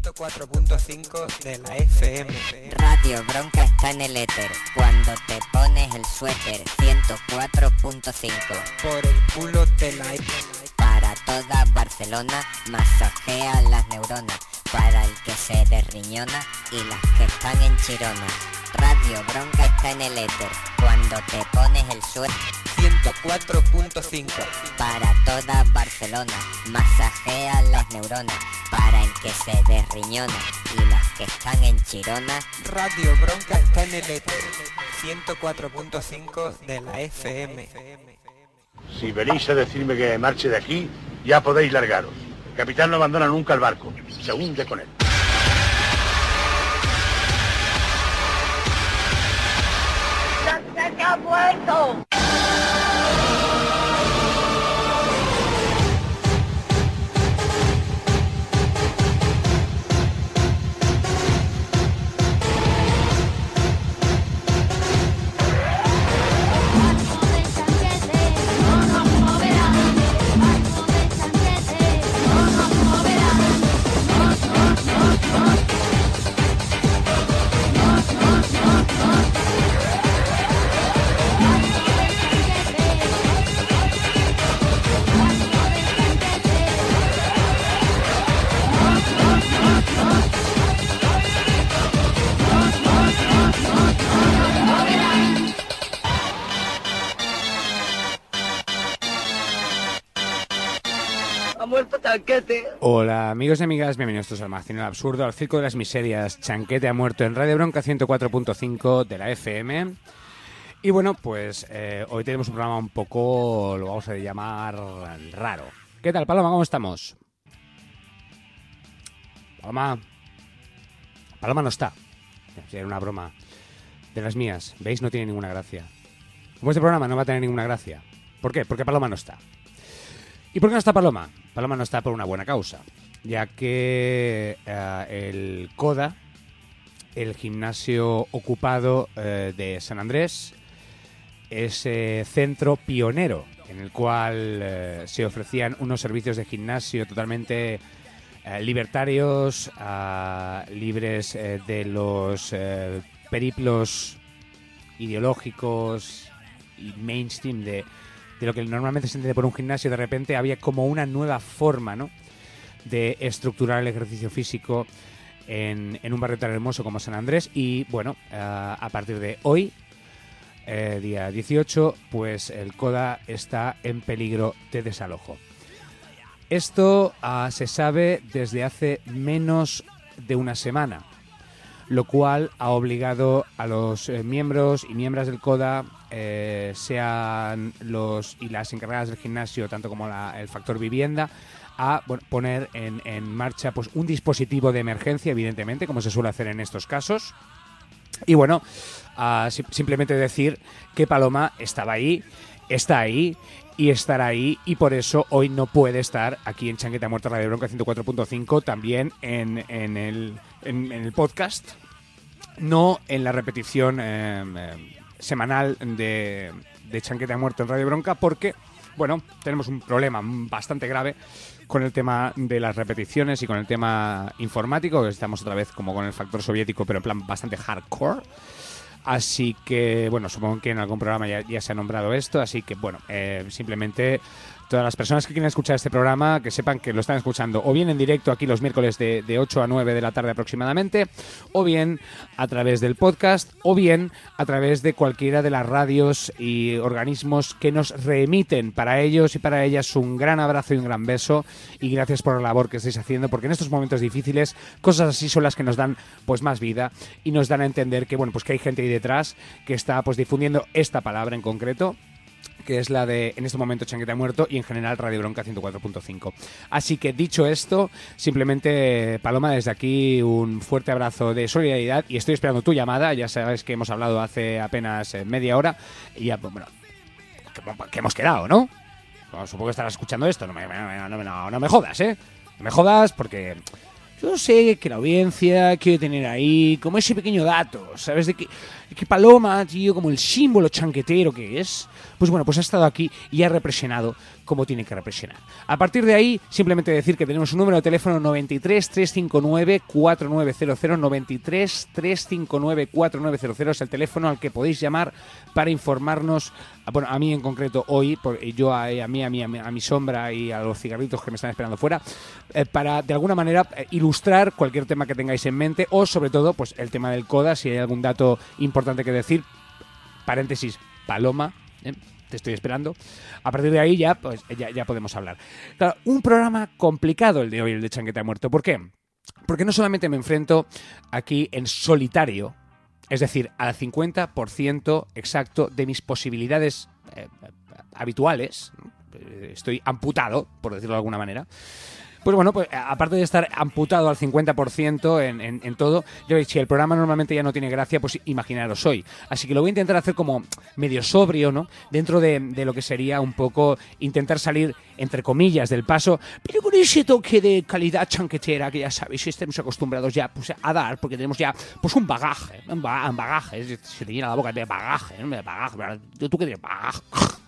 104.5 de la FM. Radio Bronca está en el éter. Cuando te pones el suéter, 104.5. Por el culo de la... Para toda Barcelona, masajea las neuronas. Para el que se desriñona y las que están en Chirona. Radio Bronca está en el éter. Cuando te pones el suéter, 104.5. para toda Barcelona, masajea las neuronas. Para el que se desriñona y las que están en Chirona. Radio Bronca está en el éter. 104.5 de la FM. Si venís a decirme que marche de aquí, ya podéis largaros. El capitán no abandona nunca el barco. Se hunde con él. ¡Se ha muerto! ¡Ha muerto Chanquete! Hola amigos y amigas, bienvenidos todos al Magazine del Absurdo, al Circo de las Miserias. Chanquete ha muerto en Radio Bronca 104.5 de la FM. Y bueno, pues hoy tenemos un programa un poco, lo vamos a llamar raro. ¿Qué tal, Paloma? ¿Cómo estamos? Paloma no está. Era una broma de las mías. ¿Veis? No tiene ninguna gracia. Como este programa no va a tener ninguna gracia. ¿Por qué? Porque Paloma no está. ¿Y por qué no está Paloma? Paloma no está por una buena causa, ya que el CODA, el gimnasio ocupado de San Andrés, es centro pionero en el cual se ofrecían unos servicios de gimnasio totalmente libertarios, libres de los periplos ideológicos y mainstream de lo que normalmente se entiende por un gimnasio. De repente había como una nueva forma, ¿no?, de estructurar el ejercicio físico en un barrio tan hermoso como San Andrés. Y bueno, a partir de hoy, día 18, pues el CODA está en peligro de desalojo. Esto se sabe desde hace menos de una semana, lo cual ha obligado a los miembros y miembros del CODA, sean los y las encargadas del gimnasio, tanto como el factor vivienda, a poner en marcha pues un dispositivo de emergencia, evidentemente, como se suele hacer en estos casos. Y bueno, simplemente decir que Paloma estaba ahí, está ahí y estará ahí, y por eso hoy no puede estar aquí en Chanquete ha muerto Radio Bronca 104.5, también en el podcast, no en la repetición semanal de Chanquete ha muerto en Radio Bronca, porque, bueno, tenemos un problema bastante grave con el tema de las repeticiones y con el tema informático, que estamos otra vez como con el factor soviético, pero en plan bastante hardcore. Así que, bueno, supongo que en algún programa ya se ha nombrado esto, así que, bueno, simplemente todas las personas que quieren escuchar este programa, que sepan que lo están escuchando o bien en directo aquí los miércoles de 8 a 9 de la tarde aproximadamente, o bien a través del podcast, o bien a través de cualquiera de las radios y organismos que nos reemiten. Para ellos y para ellas un gran abrazo y un gran beso, y gracias por la labor que estáis haciendo, porque en estos momentos difíciles cosas así son las que nos dan pues más vida y nos dan a entender que, bueno, pues que hay gente ahí detrás que está pues difundiendo esta palabra en concreto, que es la de, en este momento, Chanquete ha muerto, y en general Radio Bronca 104.5. Así que, dicho esto, simplemente, Paloma, desde aquí un fuerte abrazo de solidaridad, y estoy esperando tu llamada. Ya sabes que hemos hablado hace apenas media hora, y ya, bueno, que hemos quedado, ¿no? Bueno, supongo que estarás escuchando esto. No me jodas, ¿eh? No me jodas, porque Yo sé que la audiencia quiere tener ahí como ese pequeño dato, ¿sabes? De que Paloma, tío, como el símbolo chanquetero que es, pues bueno, pues ha estado aquí y ha represionado como tiene que represionar. A partir de ahí, simplemente decir que tenemos un número de teléfono 93 359 4900, 93 359 4900 es el teléfono al que podéis llamar para informarnos, bueno, a mí en concreto hoy, yo a mi sombra y a los cigarritos que me están esperando fuera, para de alguna manera ilustrar cualquier tema que tengáis en mente o sobre todo pues el tema del CODA, si hay algún dato importante que decir. Paréntesis, Paloma, te estoy esperando. A partir de ahí ya, pues, ya podemos hablar. Claro, un programa complicado el de hoy, el de Chanquete ha muerto. ¿Por qué? Porque no solamente me enfrento aquí en solitario, es decir, al 50% exacto de mis posibilidades habituales, estoy amputado, por decirlo de alguna manera. Pues bueno, pues aparte de estar amputado al 50% en todo, yo si el programa normalmente ya no tiene gracia, pues imaginaros hoy. Así que lo voy a intentar hacer como medio sobrio, ¿no? Dentro de lo que sería un poco intentar salir, entre comillas, del paso, pero con ese toque de calidad chanquetera que ya sabéis, estamos acostumbrados ya pues, a dar, porque tenemos ya pues un bagaje, se te llena la boca de bagaje, ¿no? ¿Tú qué tienes? Bagaje.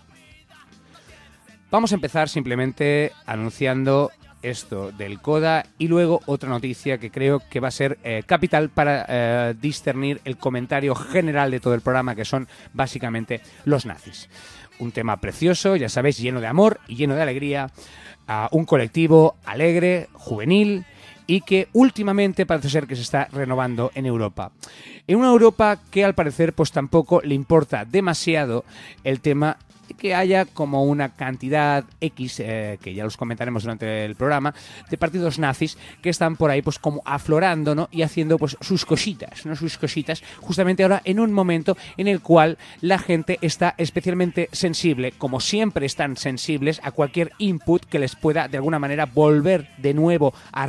Vamos a empezar simplemente anunciando esto del CODA y luego otra noticia que creo que va a ser capital para discernir el comentario general de todo el programa, que son básicamente los nazis. Un tema precioso, ya sabéis, lleno de amor y lleno de alegría, un colectivo alegre, juvenil y que últimamente parece ser que se está renovando en Europa. En una Europa que al parecer pues tampoco le importa demasiado el tema que haya como una cantidad X, que ya los comentaremos durante el programa, de partidos nazis que están por ahí pues como aflorando, ¿no? Y haciendo pues sus cositas, ¿no? Sus cositas, justamente ahora en un momento en el cual la gente está especialmente sensible, como siempre están sensibles a cualquier input que les pueda de alguna manera volver de nuevo a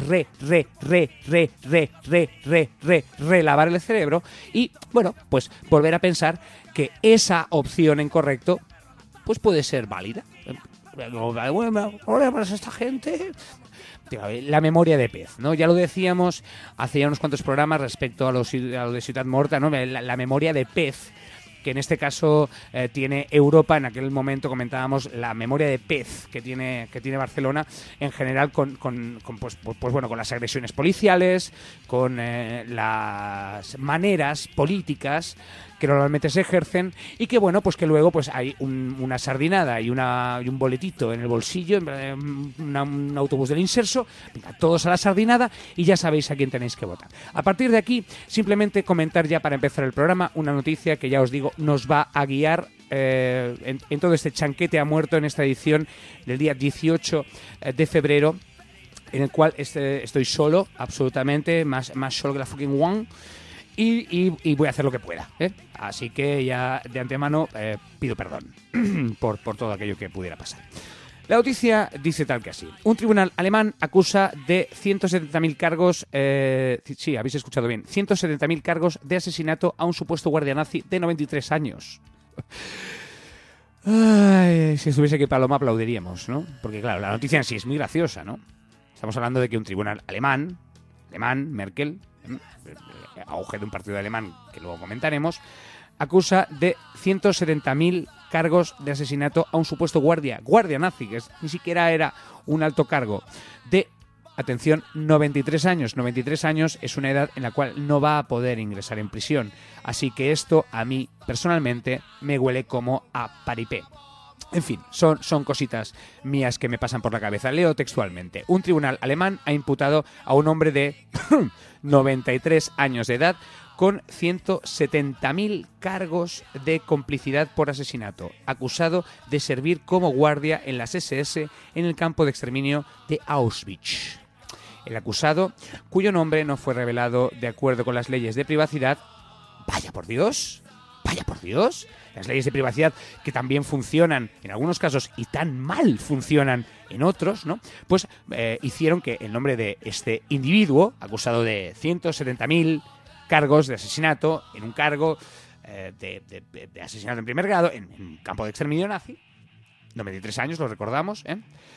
relavar el cerebro y, bueno, pues volver a pensar que esa opción en correcto pues puede ser válida. Pues esta gente, la memoria de pez, ¿no? Ya lo decíamos hace ya unos cuantos programas respecto a lo de Ciutat Morta, ¿no? La memoria de pez, que en este caso tiene Europa. En aquel momento comentábamos la memoria de pez que tiene Barcelona en general con las agresiones policiales, con las maneras políticas que normalmente se ejercen y que bueno, pues que luego pues hay una sardinada y un boletito en el bolsillo, un autobús del inserso, venga, todos a la sardinada y ya sabéis a quién tenéis que votar. A partir de aquí, simplemente comentar ya para empezar el programa una noticia que ya os digo nos va a guiar en todo este chanquete ha muerto en esta edición del día 18 de febrero, en el cual estoy solo, absolutamente, más solo que la fucking one. Y voy a hacer lo que pueda, ¿eh? Así que ya de antemano pido perdón por todo aquello que pudiera pasar. La noticia dice tal que así. Un tribunal alemán acusa de 170.000 cargos, sí, habéis escuchado bien, 170.000 cargos de asesinato a un supuesto guardia nazi de 93 años. Ay, si estuviese aquí Paloma aplaudiríamos, ¿no? Porque claro, la noticia en sí es muy graciosa, ¿no? Estamos hablando de que un tribunal alemán, Merkel, auge de un partido alemán que luego comentaremos, acusa de 170.000 cargos de asesinato a un supuesto guardia nazi, que ni siquiera era un alto cargo, de, atención, 93 años. 93 años es una edad en la cual no va a poder ingresar en prisión. Así que esto a mí, personalmente, me huele como a paripé. En fin, son cositas mías que me pasan por la cabeza. Leo textualmente. Un tribunal alemán ha imputado a un hombre de 93 años de edad con 170.000 cargos de complicidad por asesinato, acusado de servir como guardia en las SS en el campo de exterminio de Auschwitz. El acusado, cuyo nombre no fue revelado de acuerdo con las leyes de privacidad, vaya por Dios, las leyes de privacidad que también funcionan en algunos casos y tan mal funcionan en otros, ¿no? Pues hicieron que el nombre de este individuo, acusado de 170.000 cargos de asesinato, en un cargo de asesinato en primer grado, en un campo de exterminio nazi, 93 años, lo recordamos,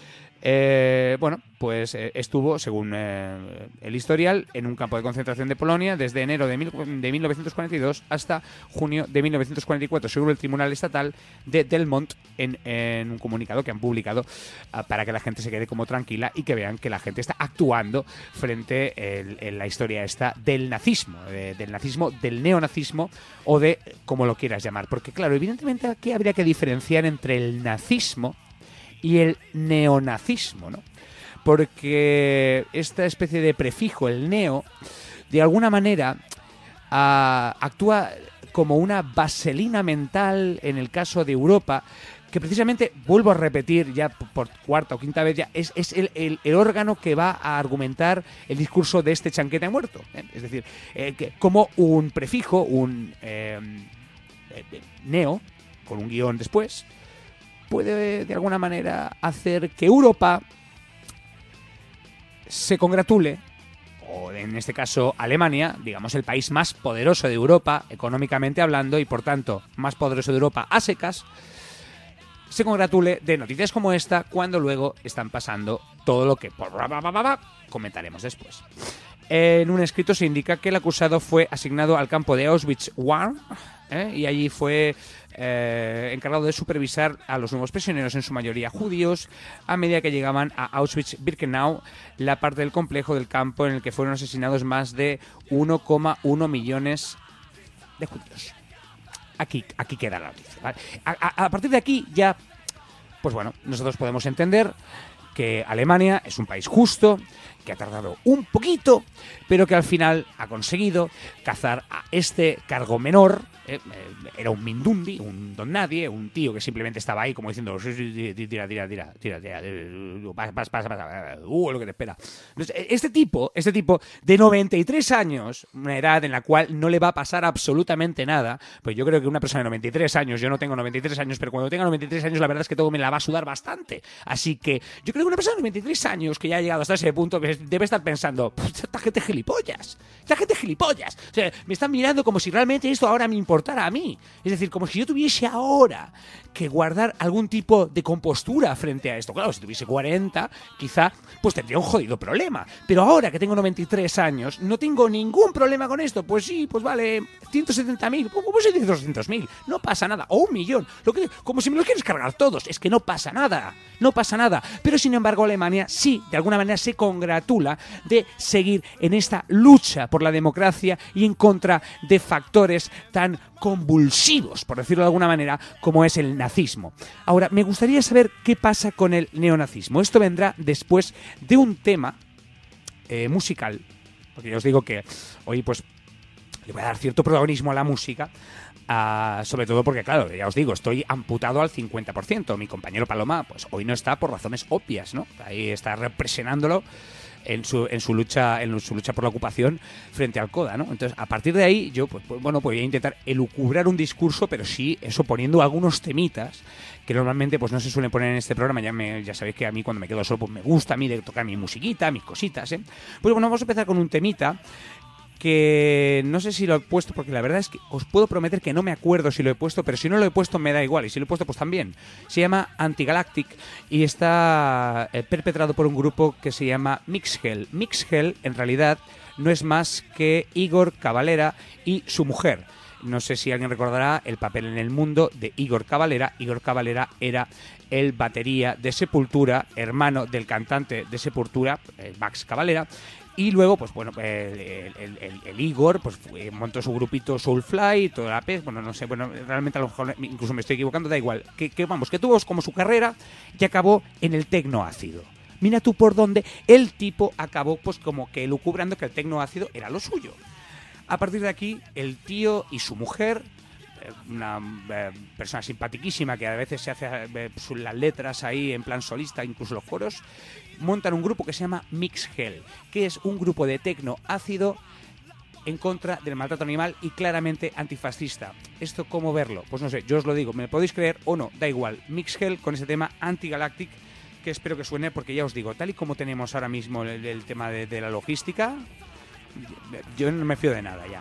Pues estuvo, según el historial, en un campo de concentración de Polonia desde enero de 1942 hasta junio de 1944, según el Tribunal Estatal de Delmont, en un comunicado que han publicado para que la gente se quede como tranquila y que vean que la gente está actuando frente en la historia esta del nazismo, del neonazismo o de como lo quieras llamar. Porque claro, evidentemente aquí habría que diferenciar entre el nazismo y el neonazismo, ¿no? Porque esta especie de prefijo, el neo, de alguna manera actúa como una vaselina mental en el caso de Europa, que precisamente, vuelvo a repetir ya por cuarta o quinta vez, ya es el órgano que va a argumentar el discurso de este chanquete muerto. Es decir, que como un prefijo, un neo, con un guión después, puede de alguna manera hacer que Europa se congratule, o en este caso Alemania, digamos el país más poderoso de Europa, económicamente hablando, y por tanto más poderoso de Europa a secas, se congratule de noticias como esta cuando luego están pasando todo lo que comentaremos después. En un escrito se indica que el acusado fue asignado al campo de Auschwitz-Warn y allí fue encargado de supervisar a los nuevos prisioneros, en su mayoría judíos, a medida que llegaban a Auschwitz-Birkenau, la parte del complejo del campo en el que fueron asesinados más de 1,1 millones de judíos. Aquí queda la noticia, ¿vale? A partir de aquí ya, pues bueno, nosotros podemos entender que Alemania es un país justo, que ha tardado un poquito, pero que al final ha conseguido cazar a este cargo menor. Era un mindundi, un don nadie, un tío que simplemente estaba ahí como diciendo tira, pasa, lo que te espera. Entonces, este tipo de 93 años, una edad en la cual no le va a pasar absolutamente nada, pues yo creo que una persona de 93 años, yo no tengo 93 años, pero cuando tenga 93 años la verdad es que todo me la va a sudar bastante. Así que yo creo que una persona de 93 años que ya ha llegado hasta ese punto debe estar pensando, esta gente gilipollas. O sea, me están mirando como si realmente esto ahora me importara a mí. Es decir, como si yo tuviese ahora que guardar algún tipo de compostura frente a esto. Claro, si tuviese 40, quizá pues tendría un jodido problema. Pero ahora que tengo 93 años, no tengo ningún problema con esto. Pues sí, pues vale, 170.000, pues sí, 200.000. No pasa nada. O 1 millón. Como si me lo quieres cargar todos. Es que no pasa nada. Pero sin embargo, Alemania sí, de alguna manera se congratula de seguir en esta lucha por la democracia y en contra de factores tan convulsivos, por decirlo de alguna manera, como es el nazismo. Ahora, me gustaría saber qué pasa con el neonazismo. Esto vendrá después de un tema musical, porque ya os digo que hoy pues le voy a dar cierto protagonismo a la música, sobre todo porque, claro, ya os digo, estoy amputado al 50%. Mi compañero Paloma, pues hoy no está por razones obvias, ¿no? Ahí está representándolo en su lucha por la ocupación frente al CODA, ¿no? Entonces, a partir de ahí, yo pues voy a intentar elucubrar un discurso, pero sí, eso poniendo algunos temitas que normalmente pues no se suelen poner en este programa. Ya sabéis que a mí cuando me quedo solo pues me gusta a mí de tocar mi musiquita, mis cositas, ¿eh? Pues bueno, vamos a empezar con un temita que no sé si lo he puesto, porque la verdad es que os puedo prometer que no me acuerdo si lo he puesto, pero si no lo he puesto me da igual, y si lo he puesto pues también. Se llama Antigalactic y está perpetrado por un grupo que se llama Mixhell. Mixhell en realidad no es más que Igor Cavalera y su mujer. No sé si alguien recordará el papel en el mundo de Igor Cavalera. Igor Cavalera era el batería de Sepultura, hermano del cantante de Sepultura, Max Cavalera. Y luego, pues bueno, el Igor pues montó su grupito Soulfly, toda la pez, bueno, no sé, bueno, realmente a lo mejor incluso me estoy equivocando, da igual, que tuvo como su carrera y acabó en el tecnoácido. Mira tú por dónde el tipo acabó pues como que elucubrando que el tecnoácido era lo suyo. A partir de aquí, el tío y su mujer, una persona simpaticísima que a veces se hace las letras ahí en plan solista, incluso los coros, montan un grupo que se llama Mixhell, que es un grupo de tecno ácido en contra del maltrato animal y claramente antifascista. ¿Esto cómo verlo? Pues no sé, yo os lo digo, me podéis creer o no, da igual. Mixhell con ese tema Antigalactic, que espero que suene, porque ya os digo, tal y como tenemos ahora mismo el tema de la logística, yo no me fío de nada ya.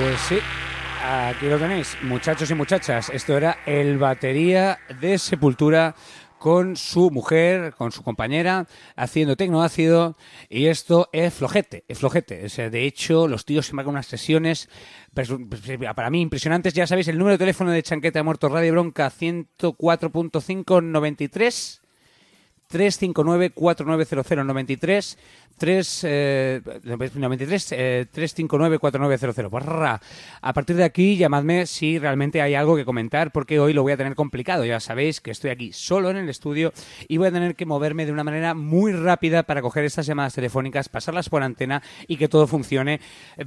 Pues sí, aquí lo tenéis, muchachos y muchachas. Esto era el batería de Sepultura con su mujer, con su compañera, haciendo tecnoácido, y esto es flojete, es flojete. O sea, de hecho, los tíos se marcan unas sesiones para mí impresionantes. Ya sabéis, el número de teléfono de Chanquete ha muerto, Radio Bronca 104.5 93 359 4900 93 359 4900. A partir de aquí, llamadme si realmente hay algo que comentar, porque hoy lo voy a tener complicado. Ya sabéis que estoy aquí solo en el estudio y voy a tener que moverme de una manera muy rápida para coger estas llamadas telefónicas, pasarlas por antena y que todo funcione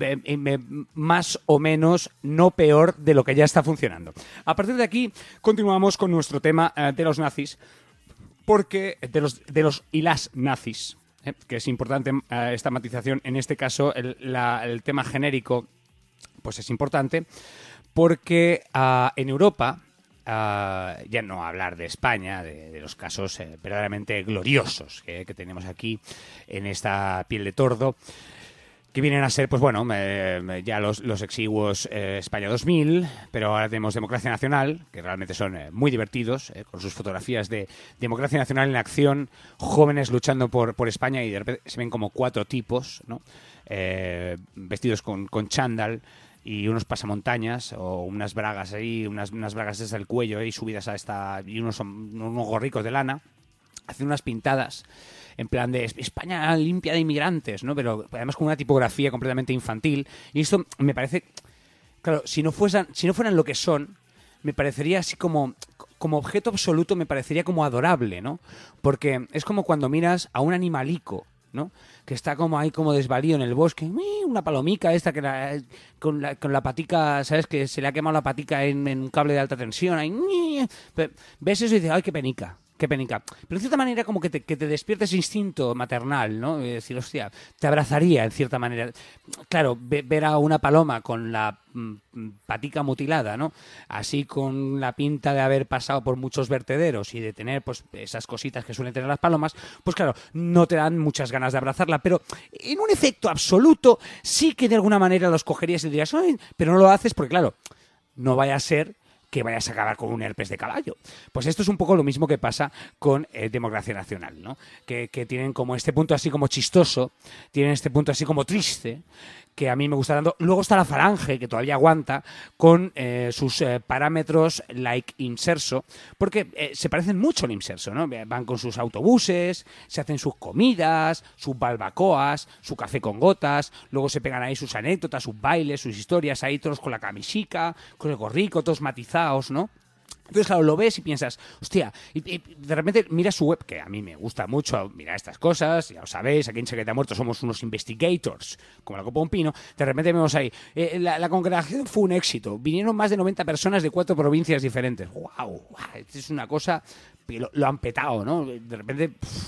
más o menos, no peor de lo que ya está funcionando. A partir de aquí, continuamos con nuestro tema de los nazis. Porque de los y las nazis, que es importante esta matización, en este caso el tema genérico pues es importante, porque en Europa, ya no hablar de España, de los casos verdaderamente gloriosos que tenemos aquí en esta piel de tordo, que vienen a ser, pues bueno, ya los exiguos España 2000, pero ahora tenemos Democracia Nacional, que realmente son muy divertidos, con sus fotografías de Democracia Nacional en acción, jóvenes luchando por España, y de repente se ven como 4 tipos, ¿no? Vestidos con chándal y unos pasamontañas o unas bragas ahí, unas bragas desde el cuello ahí subidas y unos gorricos de lana, haciendo unas pintadas en plan de España limpia de inmigrantes, ¿no? Pero además con una tipografía completamente infantil. Y esto me parece, claro, si no fueran lo que son, me parecería así como objeto absoluto, me parecería como adorable, ¿no? Porque es como cuando miras a un animalico, ¿no? Que está como ahí como desvalío en el bosque, una palomica esta que con la patica, ¿sabes? Que se le ha quemado la patica en un cable de alta tensión, ahí, ves eso y dices, ¡ay, qué penica! Qué penica. Pero de cierta manera como que te despierta ese instinto maternal, ¿no? Es decir, hostia, te abrazaría en cierta manera. Claro, ver a una paloma con la patica mutilada, ¿no? Así con la pinta de haber pasado por muchos vertederos y de tener pues esas cositas que suelen tener las palomas, pues claro, no te dan muchas ganas de abrazarla, pero en un efecto absoluto sí que de alguna manera los cogerías y dirías, ¡ay! Pero no lo haces porque claro, no vaya a ser que vayas a acabar con un herpes de caballo. Pues esto es un poco lo mismo que pasa con Democracia Nacional, ¿no? Que tienen como este punto así como chistoso, tienen este punto así como triste, que a mí me gusta tanto. Luego está la Falange, que todavía aguanta, con sus parámetros like Inserso, porque se parecen mucho al Inserso, ¿no? Van con sus autobuses, se hacen sus comidas, sus barbacoas, su café con gotas, luego se pegan ahí sus anécdotas, sus bailes, sus historias, ahí todos con la camisica, con el gorrico, todos matizados, ¿no? Entonces, claro, lo ves y piensas, hostia, y de repente miras su web, que a mí me gusta mucho mirar estas cosas, ya lo sabéis, aquí en Chanquete ha muerto somos unos investigators, como la copa de un pino. De repente vemos ahí, la congregación fue un éxito, vinieron más de 90 personas de 4 provincias diferentes. ¡Wow! Es una cosa, lo han petado, ¿no? De repente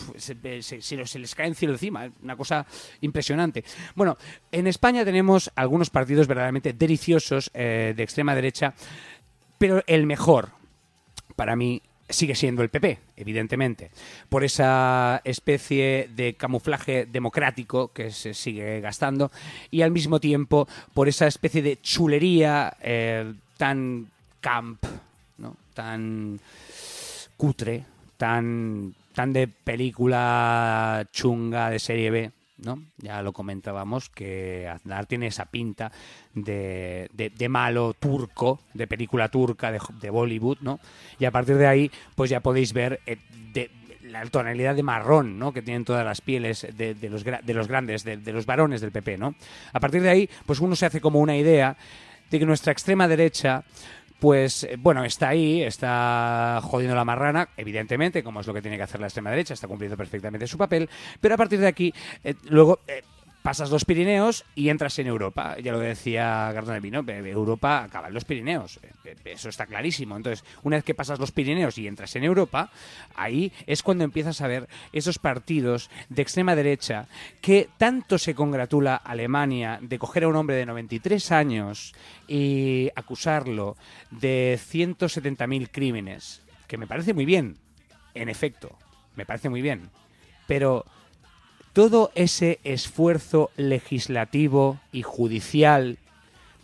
se les cae el cielo encima, una cosa impresionante. Bueno, en España tenemos algunos partidos verdaderamente deliciosos de extrema derecha, pero el mejor para mí sigue siendo el PP, evidentemente, por esa especie de camuflaje democrático que se sigue gastando y al mismo tiempo por esa especie de chulería tan camp, ¿no? Tan cutre, tan de película chunga de serie B, ¿no? Ya lo comentábamos que Aznar tiene esa pinta de malo turco, de película turca, de Bollywood, ¿no? Y a partir de ahí pues ya podéis ver la tonalidad de marrón, ¿no? Que tienen todas las pieles de los grandes, de los varones del PP, ¿no? A partir de ahí pues uno se hace como una idea de que nuestra extrema derecha pues bueno, está ahí, está jodiendo la marrana, evidentemente, como es lo que tiene que hacer la extrema derecha, está cumpliendo perfectamente su papel, pero a partir de aquí, luego pasas los Pirineos y entras en Europa. Ya lo decía Gardón Vino, Europa acaba en los Pirineos, eso está clarísimo. Entonces, una vez que pasas los Pirineos y entras en Europa, ahí es cuando empiezas a ver esos partidos de extrema derecha que tanto se congratula Alemania de coger a un hombre de 93 años y acusarlo de 170.000 crímenes, que me parece muy bien, en efecto, me parece muy bien, pero todo ese esfuerzo legislativo y judicial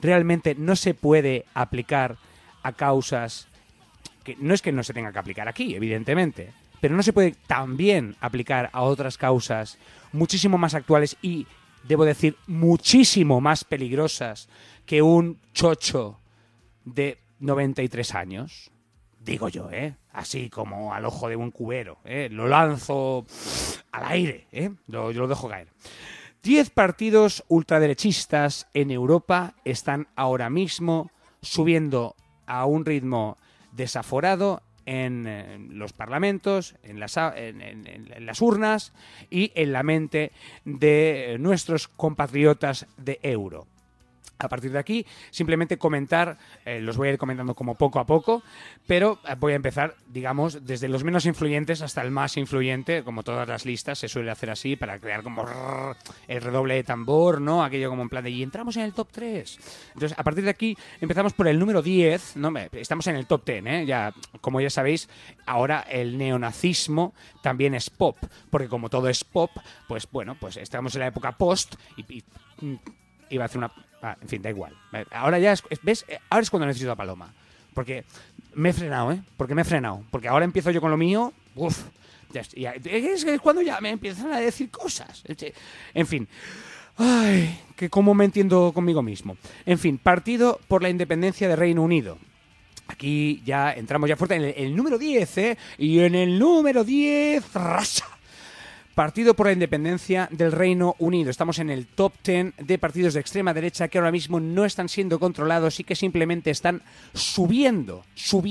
realmente no se puede aplicar a causas que no es que no se tenga que aplicar aquí, evidentemente, pero no se puede también aplicar a otras causas muchísimo más actuales y, debo decir, muchísimo más peligrosas que un chocho de 93 años. Digo yo, así como al ojo de un cubero, lo lanzo al aire, yo lo dejo caer. 10 partidos ultraderechistas en Europa están ahora mismo subiendo a un ritmo desaforado en los parlamentos, en las urnas y en la mente de nuestros compatriotas de euro. A partir de aquí, simplemente comentar, los voy a ir comentando como poco a poco, pero voy a empezar, digamos, desde los menos influyentes hasta el más influyente, como todas las listas, se suele hacer así para crear como el redoble de tambor, ¿no? Aquello como en plan de, y entramos en el top 3. Entonces, a partir de aquí, empezamos por el número 10, ¿no? Estamos en el top 10, Ya, como ya sabéis, ahora el neonazismo también es pop, porque como todo es pop, pues bueno, pues estamos en la época post y iba a hacer una... en fin, da igual. Ahora ya ¿ves? Ahora es cuando necesito a Paloma. Porque me he frenado, Porque ahora empiezo yo con lo mío. Uf. Es cuando ya me empiezan a decir cosas. En fin. Ay, que cómo me entiendo conmigo mismo. En fin, Partido por la Independencia de Reino Unido. Aquí ya entramos ya fuerte en el número 10, Y en el número 10... ¡rasha! Partido por la Independencia del Reino Unido. Estamos en el top 10 de partidos de extrema derecha que ahora mismo no están siendo controlados y que simplemente están subiendo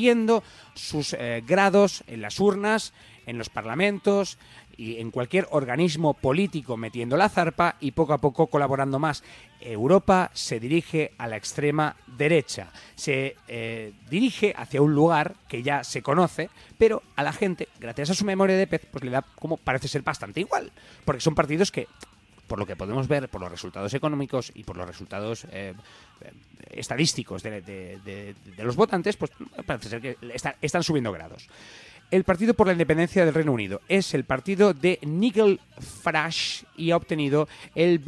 sus grados en las urnas, en los parlamentos y en cualquier organismo político metiendo la zarpa y poco a poco colaborando más. Europa se dirige a la extrema derecha, se dirige hacia un lugar que ya se conoce, pero a la gente, gracias a su memoria de pez, pues le da como parece ser bastante igual, porque son partidos que, por lo que podemos ver, por los resultados económicos y por los resultados estadísticos de los votantes, pues parece ser que están subiendo grados. El Partido por la Independencia del Reino Unido es el partido de Nigel Farage y ha obtenido el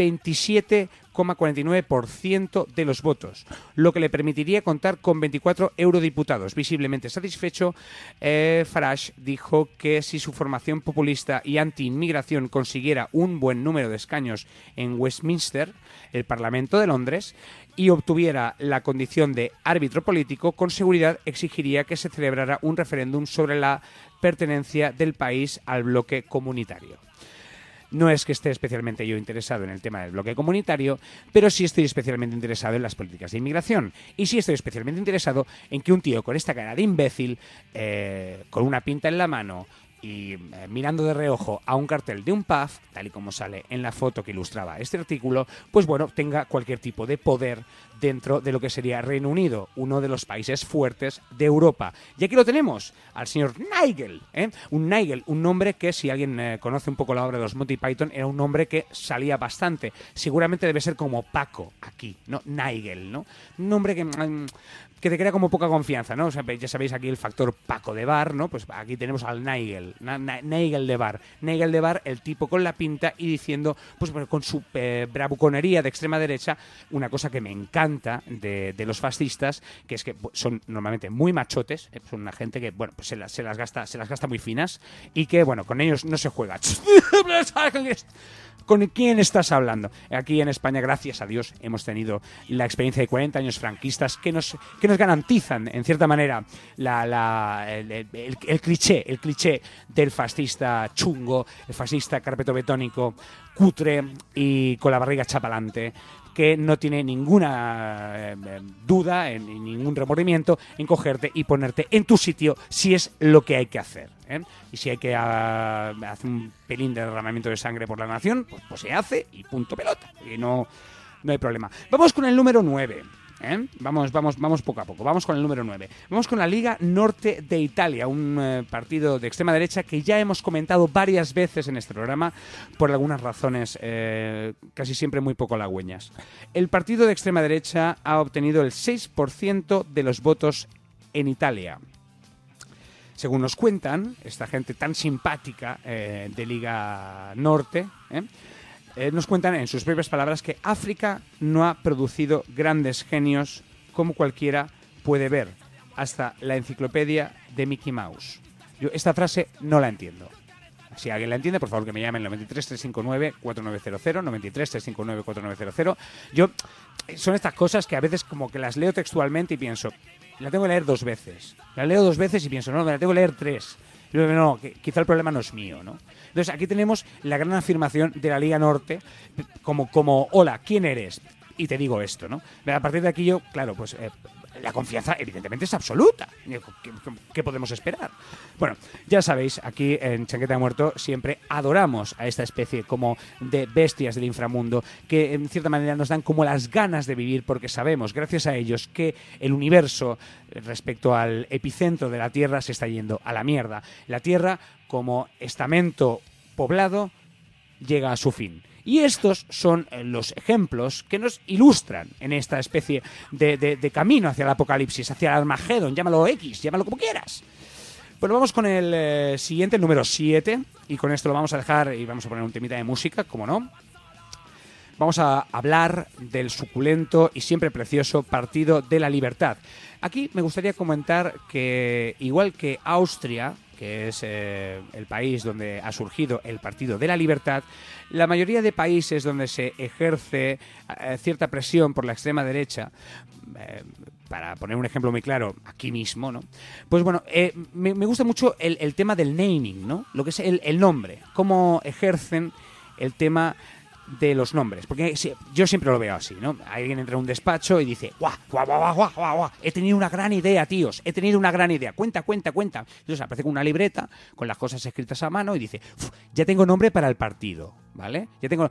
27,49% de los votos, lo que le permitiría contar con 24 eurodiputados. Visiblemente satisfecho, Farage dijo que si su formación populista y anti-inmigración consiguiera un buen número de escaños en Westminster, el Parlamento de Londres, y obtuviera la condición de árbitro político, con seguridad exigiría que se celebrara un referéndum sobre la pertenencia del país al bloque comunitario. No es que esté especialmente yo interesado en el tema del bloque comunitario, pero sí estoy especialmente interesado en las políticas de inmigración. Y sí estoy especialmente interesado en que un tío con esta cara de imbécil, con una pinta en la mano y mirando de reojo a un cartel de un pub, tal y como sale en la foto que ilustraba este artículo, pues bueno, tenga cualquier tipo de poder dentro de lo que sería Reino Unido, uno de los países fuertes de Europa. Y aquí lo tenemos, al señor Nigel, un Nigel, un nombre que, si alguien conoce un poco la obra de los Monty Python, era un nombre que salía bastante. Seguramente debe ser como Paco aquí, ¿no? Nigel, ¿no? Un nombre que te crea como poca confianza, ¿no? O sea, ya sabéis aquí el factor Paco de bar, ¿no? Pues aquí tenemos al Nigel, Nigel de bar. Nigel de bar, el tipo con la pinta y diciendo, pues bueno, con su bravuconería de extrema derecha, una cosa que me encanta de los fascistas, que es que son normalmente muy machotes, son una gente que, bueno, pues se las gasta muy finas y que, bueno, con ellos no se juega. ¿Con quién estás hablando? Aquí en España, gracias a Dios, hemos tenido la experiencia de 40 años franquistas que nos garantizan, en cierta manera, el cliché del fascista chungo, el fascista carpetobetónico, cutre y con la barriga chapalante, que no tiene ninguna duda, ningún remordimiento en cogerte y ponerte en tu sitio si es lo que hay que hacer. Y si hay que hacer un pelín de derramamiento de sangre por la nación, pues se hace y punto pelota. Y no hay problema. Vamos con el número 9. Vamos poco a poco. Vamos con el número 9. Vamos con la Liga Norte de Italia, un partido de extrema derecha que ya hemos comentado varias veces en este programa por algunas razones casi siempre muy poco halagüeñas. El partido de extrema derecha ha obtenido el 6% de los votos en Italia. Según nos cuentan, esta gente tan simpática de Liga Norte, nos cuentan en sus propias palabras que África no ha producido grandes genios como cualquiera puede ver, hasta la enciclopedia de Mickey Mouse. Yo esta frase no la entiendo. Si alguien la entiende, por favor que me llame al 93 359 4900, 93 359 4900. Yo, son estas cosas que a veces como que las leo textualmente y pienso, la tengo que leer 2 veces. La leo 2 veces y pienso, no, me la tengo que leer 3. Y luego, no, que quizá el problema no es mío, ¿no? Entonces aquí tenemos la gran afirmación de la Liga Norte como hola, ¿quién eres? Y te digo esto, ¿no? A partir de aquí yo, claro, pues la confianza evidentemente es absoluta. ¿Qué podemos esperar? Bueno, ya sabéis, aquí en Chaqueta de Muerto siempre adoramos a esta especie como de bestias del inframundo que en cierta manera nos dan como las ganas de vivir porque sabemos, gracias a ellos, que el universo respecto al epicentro de la Tierra se está yendo a la mierda. La Tierra, como estamento poblado, llega a su fin. Y estos son los ejemplos que nos ilustran en esta especie de camino hacia el apocalipsis, hacia el Armagedón, llámalo X, llámalo como quieras. Bueno, vamos con el siguiente, el número 7, y con esto lo vamos a dejar y vamos a poner un temita de música, como no. Vamos a hablar del suculento y siempre precioso Partido de la Libertad. Aquí me gustaría comentar que, igual que Austria, que es el país donde ha surgido el Partido de la Libertad, la mayoría de países donde se ejerce cierta presión por la extrema derecha, para poner un ejemplo muy claro, aquí mismo, ¿no? Pues bueno, me gusta mucho el tema del naming, ¿no? Lo que es el nombre, cómo ejercen el tema de los nombres, porque yo siempre lo veo así, ¿no? Alguien entra en un despacho y dice, guau, guau, guau, guau, guau, guau, he tenido una gran idea, tíos, he tenido una gran idea, cuenta. Entonces aparece con una libreta, con las cosas escritas a mano y dice, ya tengo nombre para el partido, ¿vale? Ya tengo,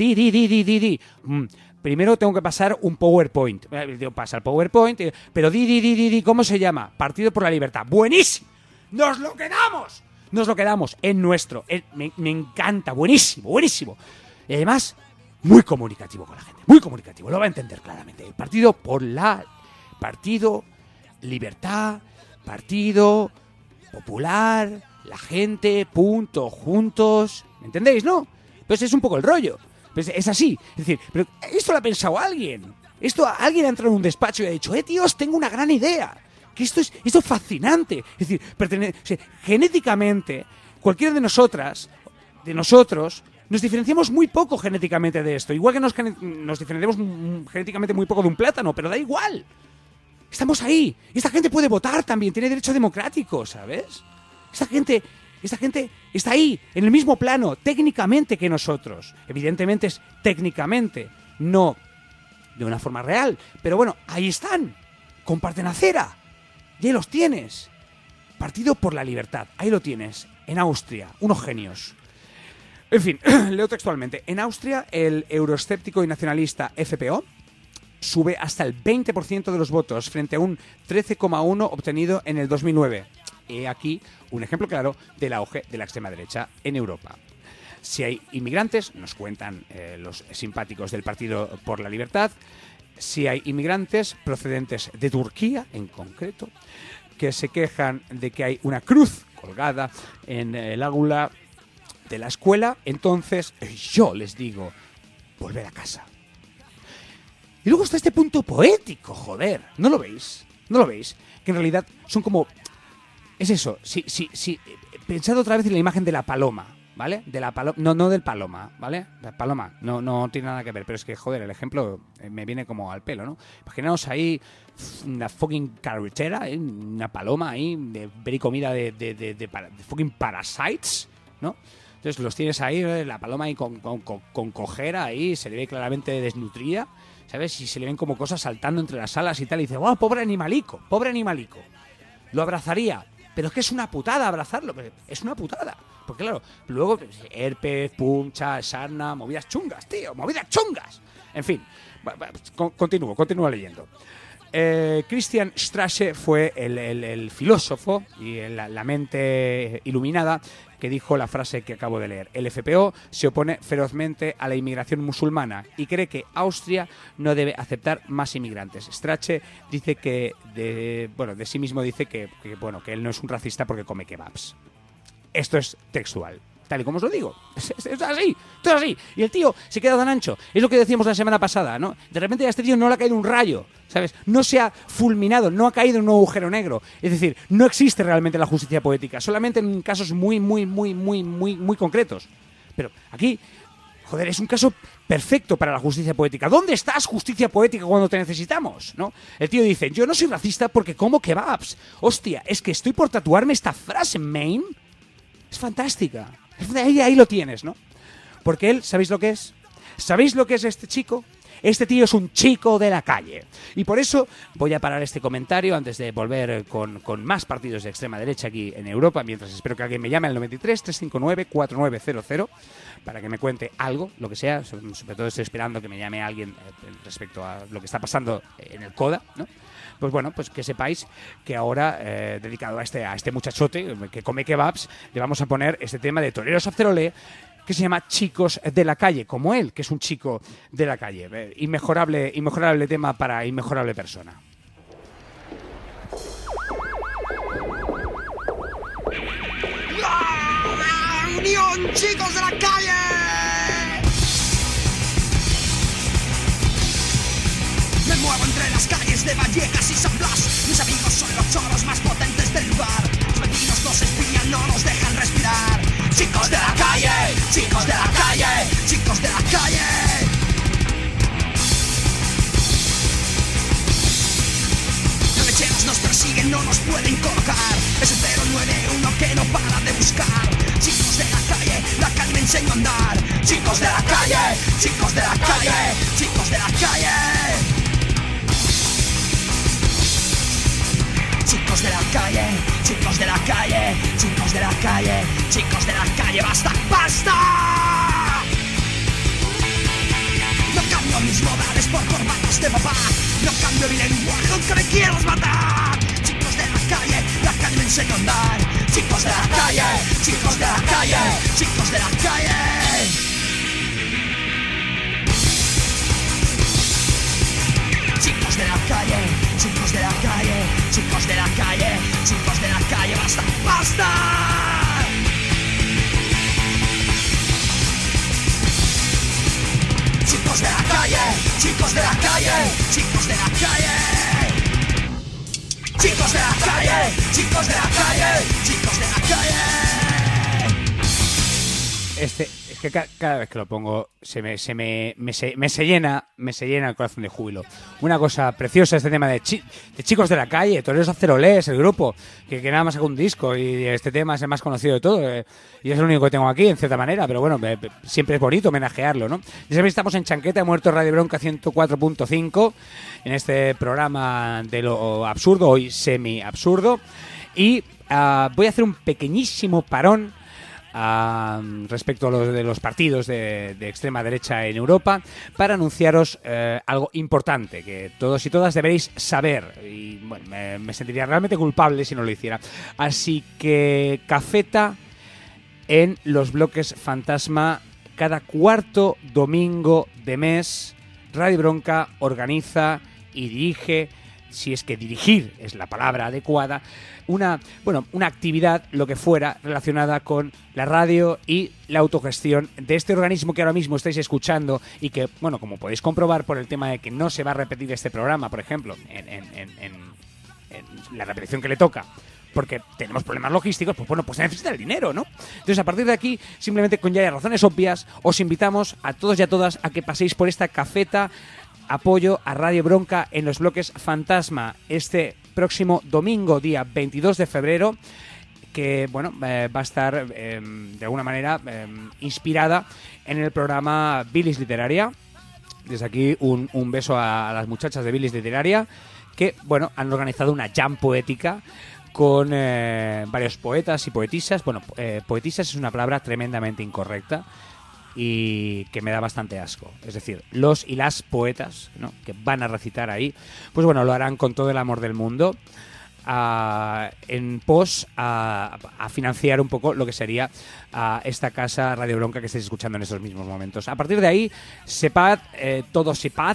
primero tengo que pasar un PowerPoint, pasa el PowerPoint, pero ¿cómo se llama? Partido por la Libertad, buenísimo, nos lo quedamos, es nuestro, me encanta, buenísimo. Y además, muy comunicativo con la gente, muy comunicativo, lo va a entender claramente. El Partido por la... Partido, Libertad, Partido, Popular, la gente, punto, juntos... ¿Me entendéis, no? Pues es un poco el rollo. Pues es así. Es decir, pero esto lo ha pensado alguien. Alguien ha entrado en un despacho y ha dicho, tíos, tengo una gran idea. Que esto es fascinante. Es decir, genéticamente, cualquiera de nosotros... Nos diferenciamos muy poco genéticamente de esto. Igual que nos diferenciamos genéticamente muy poco de un plátano, pero da igual. Estamos ahí. Esta gente puede votar también, tiene derecho democrático, ¿sabes? Esta gente está ahí, en el mismo plano, técnicamente que nosotros. Evidentemente es técnicamente, no de una forma real. Pero bueno, ahí están. Comparten acera. Y ahí los tienes. Partido por la Libertad. Ahí lo tienes. En Austria. Unos genios. En fin, leo textualmente. En Austria, el euroescéptico y nacionalista FPO sube hasta el 20% de los votos frente a un 13,1% obtenido en el 2009. He aquí un ejemplo claro del auge de la extrema derecha en Europa. Si hay inmigrantes, nos cuentan los simpáticos del Partido por la Libertad, si hay inmigrantes procedentes de Turquía, en concreto, que se quejan de que hay una cruz colgada en el aula de la escuela, entonces yo les digo, volver a casa. Y luego está este punto poético, joder, ¿no lo veis? Que en realidad son como... Es eso, si pensad otra vez en la imagen de la paloma, ¿vale? De la paloma, no del paloma, ¿vale? La paloma no tiene nada que ver, pero es que, joder, el ejemplo me viene como al pelo, ¿no? Imaginaos ahí una fucking carretera, una paloma ahí, de comida de fucking parasites, ¿no? Entonces los tienes ahí, la paloma ahí con cojera ahí, se le ve claramente desnutrida, ¿sabes? Y se le ven como cosas saltando entre las alas y tal, y dice, ¡wow, pobre animalico! Lo abrazaría, pero es que es una putada abrazarlo, es una putada. Porque claro, luego herpes, puncha, sarna, movidas chungas, tío, movidas chungas. En fin, continúo leyendo. Christian Strache fue el filósofo y la mente iluminada que dijo la frase que acabo de leer. El FPO se opone ferozmente a la inmigración musulmana y cree que Austria no debe aceptar más inmigrantes. Strache dice que de sí mismo dice que él no es un racista porque come kebabs. Esto es textual. tal y como os lo digo. Es así, todo así. Y el tío se queda tan ancho. Es lo que decíamos la semana pasada, ¿no? De repente a este tío no le ha caído un rayo, ¿sabes? No se ha fulminado, no ha caído en un agujero negro. Es decir, no existe realmente la justicia poética, solamente en casos muy concretos. Pero aquí, joder, es un caso perfecto para la justicia poética. ¿Dónde estás, justicia poética, cuando te necesitamos? ¿No? El tío dice, yo no soy racista porque como kebabs. Hostia, es que estoy por tatuarme esta frase, man. Es fantástica. Ahí lo tienes, ¿no? Porque él, ¿sabéis lo que es? ¿Sabéis lo que es este chico? Este tío es un chico de la calle. Y por eso voy a parar este comentario antes de volver con más partidos de extrema derecha aquí en Europa, mientras espero que alguien me llame al 93-359-4900 para que me cuente algo, lo que sea. Sobre todo estoy esperando que me llame alguien respecto a lo que está pasando en el CODA, ¿no? Pues bueno, pues que sepáis que ahora, dedicado a este muchachote que come kebabs, le vamos a poner este tema de Toreros After Olé, que se llama Chicos de la Calle, como él, que es un chico de la calle. Inmejorable tema para inmejorable persona. ¡La unión, chicos de la calle! Me muevo entre las calles de Vallecas y San Blas. Mis amigos son los choros más potentes del lugar. Los vecinos nos espían, no nos dejan respirar. Chicos de la calle, chicos de la calle, chicos de la calle. Los lecheros nos persiguen, no nos pueden colocar. Es el 091 que no para de buscar. Chicos de la calle me enseño a andar. Chicos de la calle, chicos de la calle, chicos de la calle. Chicos de la calle, chicos de la calle, chicos de la calle, chicos de la calle, basta, basta. No cambio mis modales por corbatas de papá. No cambio mi lenguaje aunque me quieras matar. Chicos de la calle me enseño a andar. Chicos de la calle, chicos de la calle, chicos de la calle. Chicos de la calle, chicos de la calle, chicos de la calle, chicos de la calle, basta, basta. Chicos de la calle, chicos de la calle, chicos de la calle. Chicos de la calle, chicos de la calle, chicos de la calle. Es que cada vez que lo pongo me llena el corazón de júbilo. Una cosa preciosa este tema de chicos de la calle, Toreros After Olé, es el grupo que nada más sacó un disco y este tema es el más conocido de todo y es el único que tengo aquí en cierta manera, pero bueno, siempre es bonito homenajearlo, ¿no? Ya sabéis, estamos en Chanqueta, Muerto Radio Bronca 104.5 en este programa de lo absurdo, hoy semi-absurdo, y voy a hacer un pequeñísimo parón respecto a los partidos de extrema derecha en Europa para anunciaros algo importante que todos y todas deberéis saber y bueno, me sentiría realmente culpable si no lo hiciera. Así que cafeta en los bloques Fantasma cada cuarto domingo de mes. Radio Bronca organiza y dirige, si es que dirigir es la palabra adecuada, una actividad, lo que fuera, relacionada con la radio y la autogestión de este organismo que ahora mismo estáis escuchando y que, bueno, como podéis comprobar por el tema de que no se va a repetir este programa, por ejemplo, en la repetición que le toca, porque tenemos problemas logísticos, pues bueno, pues se necesita el dinero, ¿no? Entonces, a partir de aquí, simplemente con ya razones obvias, os invitamos a todos y a todas a que paséis por esta cafeta apoyo a Radio Bronca en los bloques Fantasma este próximo domingo, día 22 de febrero, que bueno, va a estar de alguna manera inspirada en el programa Bilis Literaria. Desde aquí un beso a las muchachas de Bilis Literaria, que bueno, han organizado una jam poética con varios poetas y poetisas. Bueno, poetisas es una palabra tremendamente incorrecta y que me da bastante asco. Es decir, los y las poetas, ¿no?, que van a recitar ahí, pues bueno, lo harán con todo el amor del mundo en pos a financiar un poco lo que sería esta casa Radio Bronca que estáis escuchando en estos mismos momentos. A partir de ahí, sepad, todo sepad,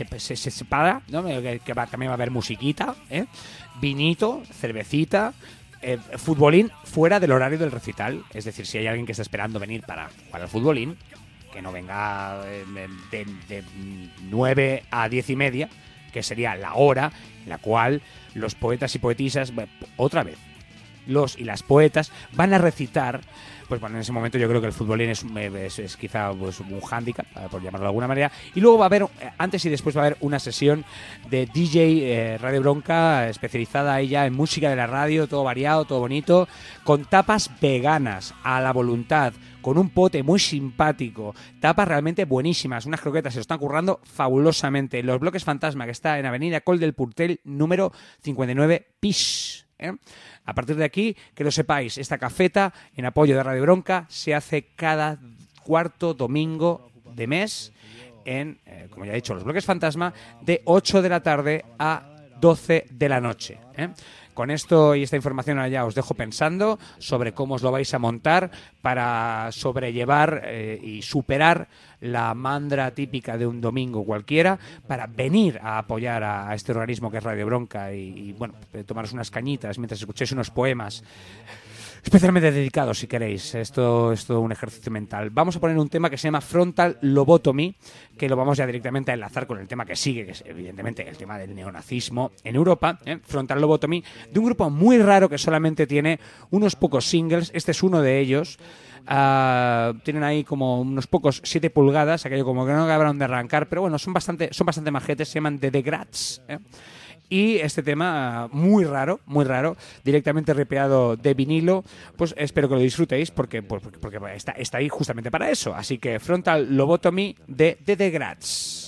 ¿no?, que también va a haber musiquita, vinito, cervecita, futbolín fuera del horario del recital. Es decir, si hay alguien que está esperando venir para jugar al futbolín, que no venga de 9 a 10 y media, que sería la hora en la cual los poetas y poetisas, otra vez, los y las poetas van a recitar. Pues bueno, en ese momento yo creo que el futbolín es quizá pues, un hándicap, por llamarlo de alguna manera. Y luego va a haber, antes y después va a haber una sesión de DJ Radio Bronca, especializada ella en música de la radio, todo variado, todo bonito, con tapas veganas a la voluntad, con un pote muy simpático, tapas realmente buenísimas, unas croquetas, se lo están currando fabulosamente. Los Bloques Fantasma, que está en Avenida Col del Portel, número 59 Pis. A partir de aquí, que lo sepáis, esta cafeta en apoyo de Radio Bronca se hace cada cuarto domingo de mes en, como ya he dicho, los Bloques Fantasma, de 8 de la tarde a 12 de la noche. Con esto y esta información allá os dejo pensando sobre cómo os lo vais a montar para sobrellevar y superar la mandra típica de un domingo cualquiera, para venir a apoyar a este organismo que es Radio Bronca y bueno, tomaros unas cañitas mientras escuchéis unos poemas especialmente dedicados, si queréis. Esto es todo un ejercicio mental. Vamos a poner un tema que se llama Frontal Lobotomy, que lo vamos ya directamente a enlazar con el tema que sigue, que es evidentemente el tema del neonazismo en Europa. Frontal Lobotomy, de un grupo muy raro que solamente tiene unos pocos singles. Este es uno de ellos. Tienen ahí como unos pocos 7 pulgadas, aquello como que no acabaron de arrancar, pero bueno, son bastante majetes, se llaman The Grats. Y este tema muy raro, directamente ripeado de vinilo, pues espero que lo disfrutéis porque está ahí justamente para eso. Así que Frontal Lobotomy de The Grats.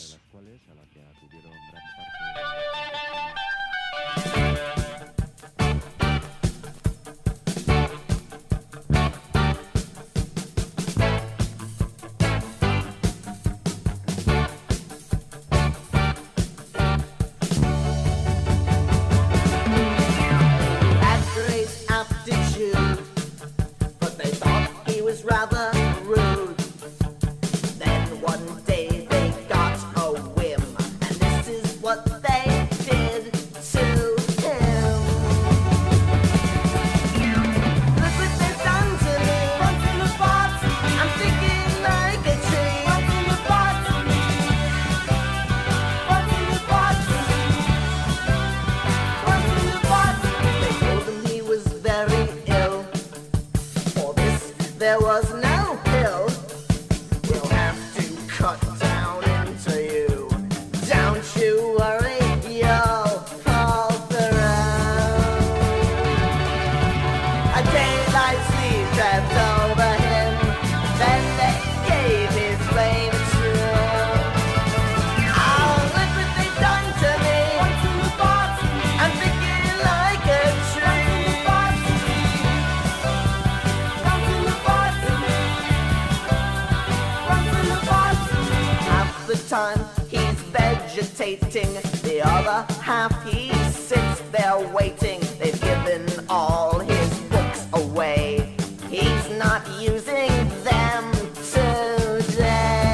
The other half he sits there waiting. They've given all his books away. He's not using them today.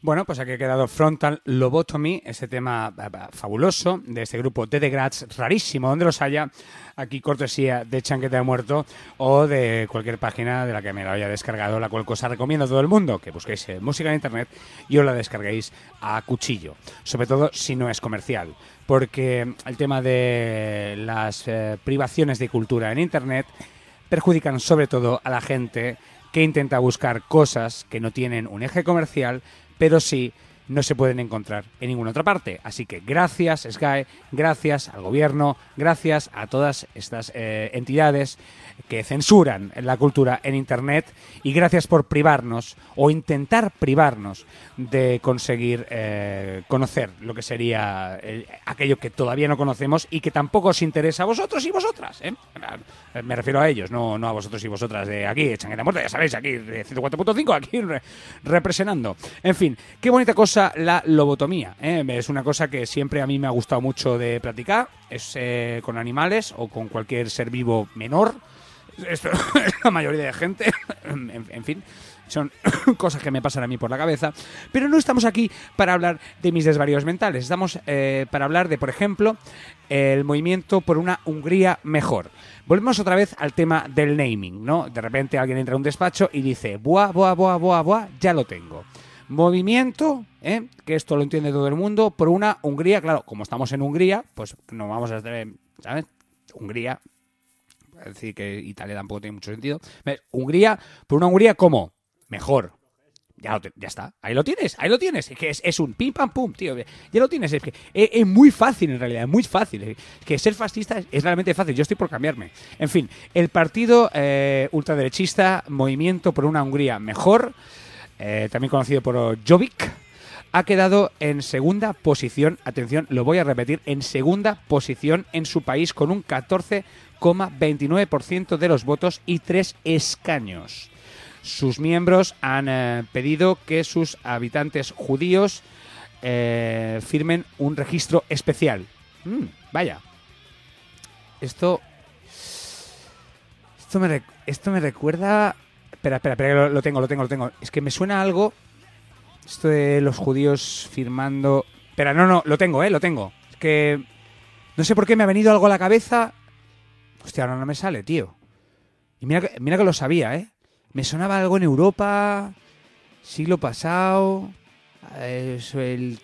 Bueno, pues aquí ha quedado Frontal Lobotomy, este tema fabuloso de este grupo de The Grats, rarísimo, donde los haya, aquí cortesía de Chanquete de Muerto o de cualquier página de la que me lo haya descargado, la cual cosa recomiendo a todo el mundo, que busquéis música en internet y os la descarguéis a cuchillo, sobre todo si no es comercial, porque el tema de las privaciones de cultura en internet perjudican sobre todo a la gente que intenta buscar cosas que no tienen un eje comercial, pero sí no se pueden encontrar en ninguna otra parte. Así que gracias Sky, gracias al gobierno, gracias a todas estas entidades que censuran la cultura en internet, y gracias por privarnos o intentar privarnos de conseguir conocer lo que sería aquello que todavía no conocemos y que tampoco os interesa a vosotros y vosotras, ¿eh? Me refiero a ellos, no a vosotros y vosotras de aquí, Chanquete de Muerto, ya sabéis, aquí de 104.5, aquí representando. En fin, qué bonita cosa la lobotomía, ¿eh? Es una cosa que siempre a mí me ha gustado mucho de practicar, es con animales o con cualquier ser vivo menor. Esto es la mayoría de gente, en fin, son cosas que me pasan a mí por la cabeza, pero no estamos aquí para hablar de mis desvaríos mentales, estamos para hablar de, por ejemplo, el movimiento por una Hungría mejor. Volvemos otra vez al tema del naming, ¿no? De repente alguien entra a un despacho y dice, buah, ya lo tengo. Movimiento, que esto lo entiende todo el mundo, por una Hungría, claro, como estamos en Hungría, pues no vamos a estar, ¿sabes? Hungría, es decir que Italia tampoco tiene mucho sentido. Hungría, por una Hungría como mejor. Ya está, ahí lo tienes. Es que es un pim pam pum, tío. Ya lo tienes, es que es muy fácil en realidad, es muy fácil. Es que ser fascista es realmente fácil, yo estoy por cambiarme. En fin, el partido ultraderechista Movimiento por una Hungría mejor, también conocido por Jobbik, ha quedado en segunda posición, atención, lo voy a repetir, en segunda posición en su país con un 14,29% de los votos y 3 escaños. Sus miembros han pedido que sus habitantes judíos firmen un registro especial. Vaya. Esto me recuerda... Espera, lo tengo. Es que me suena algo... Esto de los judíos firmando... Espera, no, lo tengo. Es que no sé por qué me ha venido algo a la cabeza. Hostia, ahora no me sale, tío. Y mira que lo sabía, ¿eh? Me sonaba algo en Europa, siglo pasado, eso, el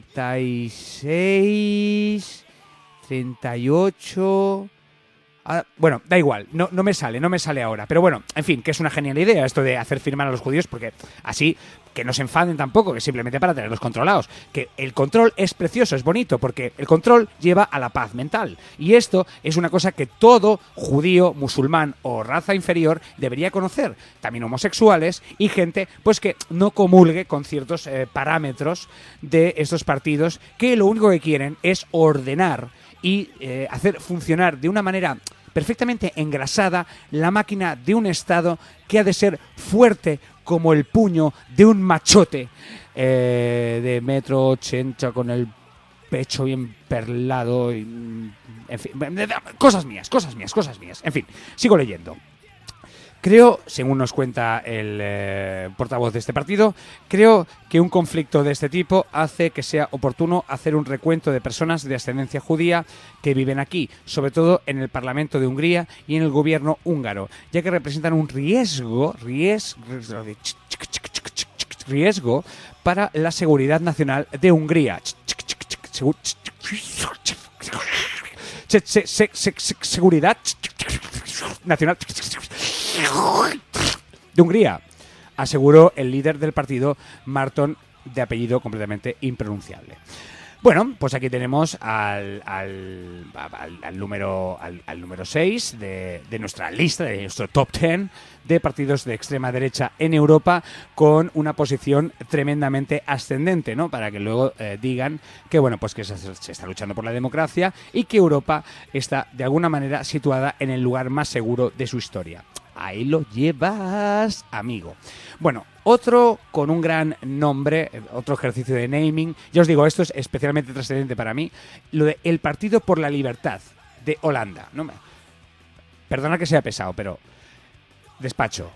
36, 38... bueno, da igual, no me sale ahora. Pero bueno, en fin, que es una genial idea esto de hacer firmar a los judíos, porque así que no se enfaden tampoco, que simplemente para tenerlos controlados. Que el control es precioso, es bonito, porque el control lleva a la paz mental. Y esto es una cosa que todo judío, musulmán o raza inferior debería conocer. También homosexuales y gente pues que no comulgue con ciertos parámetros de estos partidos, que lo único que quieren es ordenar y hacer funcionar de una manera perfectamente engrasada la máquina de un Estado que ha de ser fuerte como el puño de un machote de 1,80 m con el pecho bien perlado y, en fin, cosas mías. En fin, sigo leyendo. Creo, según nos cuenta el portavoz de este partido, creo que un conflicto de este tipo hace que sea oportuno hacer un recuento de personas de ascendencia judía que viven aquí, sobre todo en el Parlamento de Hungría y en el gobierno húngaro, ya que representan un riesgo para la seguridad nacional de Hungría. Seguridad nacional de Hungría, aseguró el líder del partido, Marton, de apellido completamente impronunciable. Bueno, pues aquí tenemos al número 6 de nuestra lista, de nuestro top 10 de partidos de extrema derecha en Europa, con una posición tremendamente ascendente, ¿no? Para que luego digan que, bueno, pues que se está luchando por la democracia y que Europa está de alguna manera situada en el lugar más seguro de su historia. Ahí lo llevas, amigo. Bueno, otro con un gran nombre, otro ejercicio de naming. Ya os digo, esto es especialmente trascendente para mí, lo de el Partido por la Libertad de Holanda. Perdona que sea pesado, pero despacho.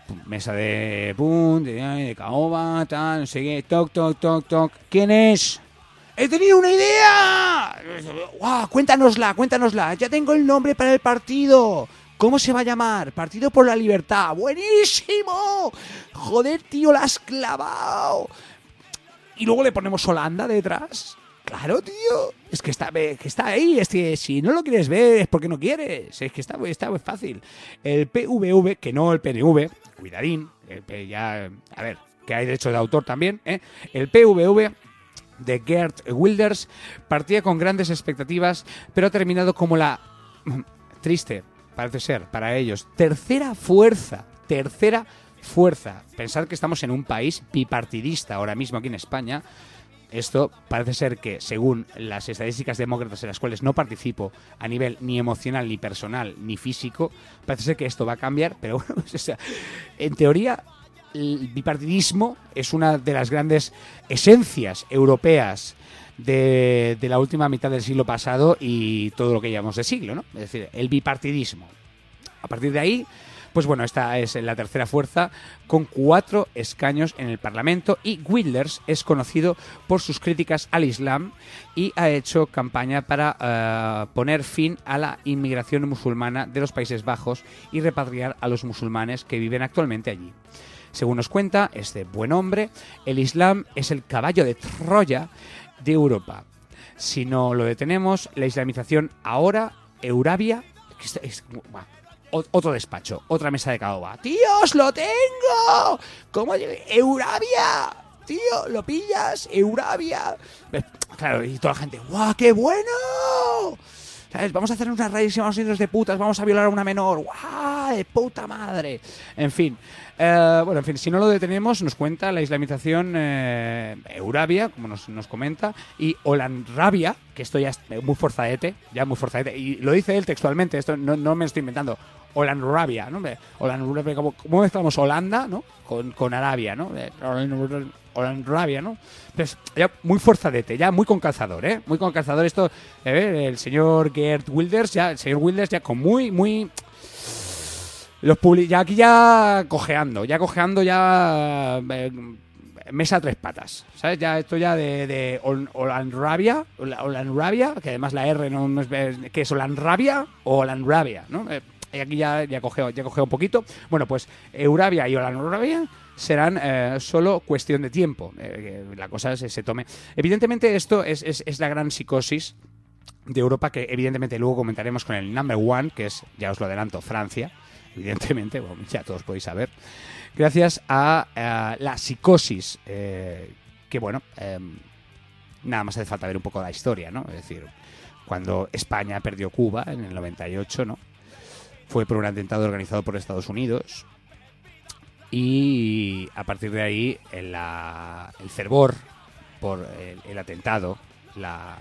Mesa de pum, de caoba, tal, no sé qué, toc, toc, toc, toc. ¿Quién es? ¡He tenido una idea! ¡Guau! Cuéntanosla. Ya tengo el nombre para el partido. ¿Cómo se va a llamar? Partido por la Libertad. ¡Buenísimo! Joder, tío, la has clavado. Y luego le ponemos Holanda detrás. Claro, tío. Es que está ahí. Es que si no lo quieres ver es porque no quieres. Es que está muy fácil. El PVV, que no el PNV. Cuidadín. Ya, a ver, que hay derecho de autor también. El PVV de Geert Wilders partía con grandes expectativas, pero ha terminado como la triste, parece ser, para ellos, tercera fuerza. Pensad que estamos en un país bipartidista ahora mismo aquí en España. Esto parece ser que, según las estadísticas demócratas en las cuales no participo a nivel ni emocional, ni personal, ni físico, parece ser que esto va a cambiar, pero bueno, o sea, en teoría el bipartidismo es una de las grandes esencias europeas de la última mitad del siglo pasado y todo lo que llamamos de siglo, ¿no? Es decir, el bipartidismo. A partir de ahí, pues bueno, esta es la tercera fuerza con 4 escaños en el Parlamento y Wilders es conocido por sus críticas al Islam y ha hecho campaña para poner fin a la inmigración musulmana de los Países Bajos y repatriar a los musulmanes que viven actualmente allí. Según nos cuenta este buen hombre, el Islam es el caballo de Troya de Europa. Si no lo detenemos, la islamización ahora, Eurabia, otro despacho, otra mesa de caoba. ¡Tíos, lo tengo! ¿Cómo? ¡Eurabia! Tío, ¿lo pillas? ¡Eurabia! Claro, y toda la gente, ¡guau, qué bueno! ¿Sabes? Vamos a hacer unas raíces, vamos a irnos de putas, vamos a violar a una menor. ¡Guau! ¡De puta madre! En fin. Bueno, en fin, si no lo detenemos, nos cuenta la islamización Eurabia, como nos comenta, y Holandrabia, que esto ya es muy forzadete, y lo dice él textualmente, esto no me lo estoy inventando. Holandrabia, ¿no? Holandrabia, ¿cómo mezclamos Holanda, ¿no? Con Arabia, ¿no? Holandrabia, ¿no? Pues ya muy forzadete, ya muy con calzador, ¿eh? Muy con calzador esto, el señor Geert Wilders, ya con muy ya aquí ya cojeando, mesa a 3 patas, ¿sabes? Ya esto ya de Holandrabia, que además la R no es, ¿qué es Holandrabia o Holandrabia, ¿no? Y aquí ya cogeo un poquito. Bueno, pues Eurabia y Holandrabia serán solo cuestión de tiempo. La cosa se tome. Evidentemente esto es la gran psicosis de Europa, que evidentemente luego comentaremos con el number one, que es, ya os lo adelanto, Francia. Evidentemente, bueno, ya todos podéis saber, gracias a la psicosis, que bueno, nada más hace falta ver un poco la historia, ¿no? Es decir, cuando España perdió Cuba en el 98, ¿no? Fue por un atentado organizado por Estados Unidos y a partir de ahí el fervor por el atentado, la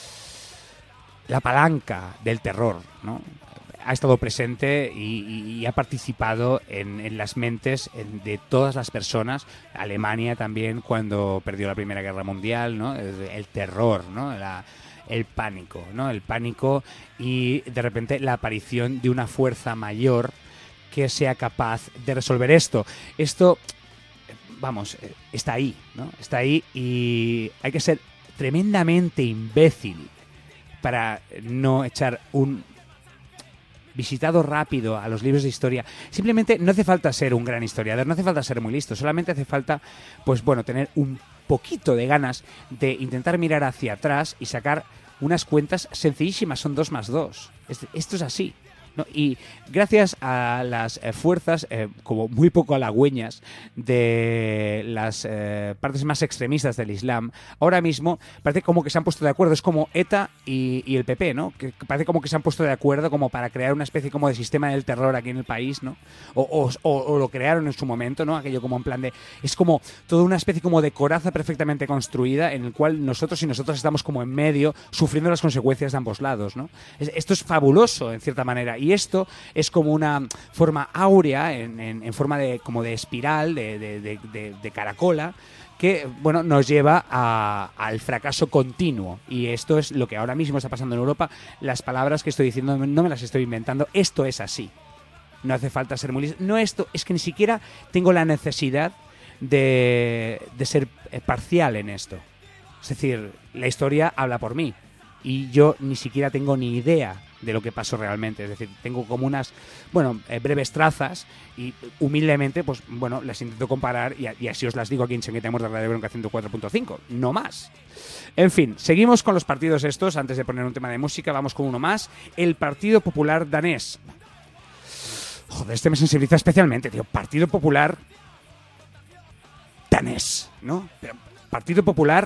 palanca del terror, ¿no? Ha estado presente y ha participado en las mentes de todas las personas. Alemania también, cuando perdió la Primera Guerra Mundial, ¿no? El terror, ¿no? El pánico, ¿no? El pánico y de repente la aparición de una fuerza mayor que sea capaz de resolver esto. Esto, vamos, está ahí, ¿no? Está ahí y hay que ser tremendamente imbécil para no echar un visitado rápido a los libros de historia. Simplemente no hace falta ser un gran historiador, no hace falta ser muy listo, solamente hace falta, pues bueno, tener un poquito de ganas de intentar mirar hacia atrás y sacar unas cuentas sencillísimas, son 2 más 2. Esto es así, ¿no? Y gracias a las fuerzas como muy poco halagüeñas de las partes más extremistas del Islam, ahora mismo parece como que se han puesto de acuerdo. Es como ETA y el PP, ¿no? Que parece como que se han puesto de acuerdo como para crear una especie como de sistema del terror aquí en el país, ¿no? O lo crearon en su momento, ¿no? Aquello como en plan de... Es como toda una especie como de coraza perfectamente construida en el cual nosotros estamos como en medio sufriendo las consecuencias de ambos lados, ¿no? Esto es fabuloso, en cierta manera. Y esto es como una forma áurea, en forma de como de espiral, de caracola, que bueno, nos lleva al fracaso continuo. Y esto es lo que ahora mismo está pasando en Europa. Las palabras que estoy diciendo no me las estoy inventando. Esto es así. no hace falta ser muy listo. No esto, es que ni siquiera tengo la necesidad de ser parcial en esto. Es decir, la historia habla por mí y yo ni siquiera tengo ni idea de lo que pasó realmente. Es decir, tengo como unas, breves trazas y humildemente, pues bueno, las intento comparar y así os las digo aquí en Changuita Muerta Radio Bronca 104.5, no más. En fin, seguimos con los partidos estos. Antes de poner un tema de música, vamos con uno más. El Partido Popular danés. Joder, este me sensibiliza especialmente, tío. Partido Popular danés, ¿no? Pero Partido Popular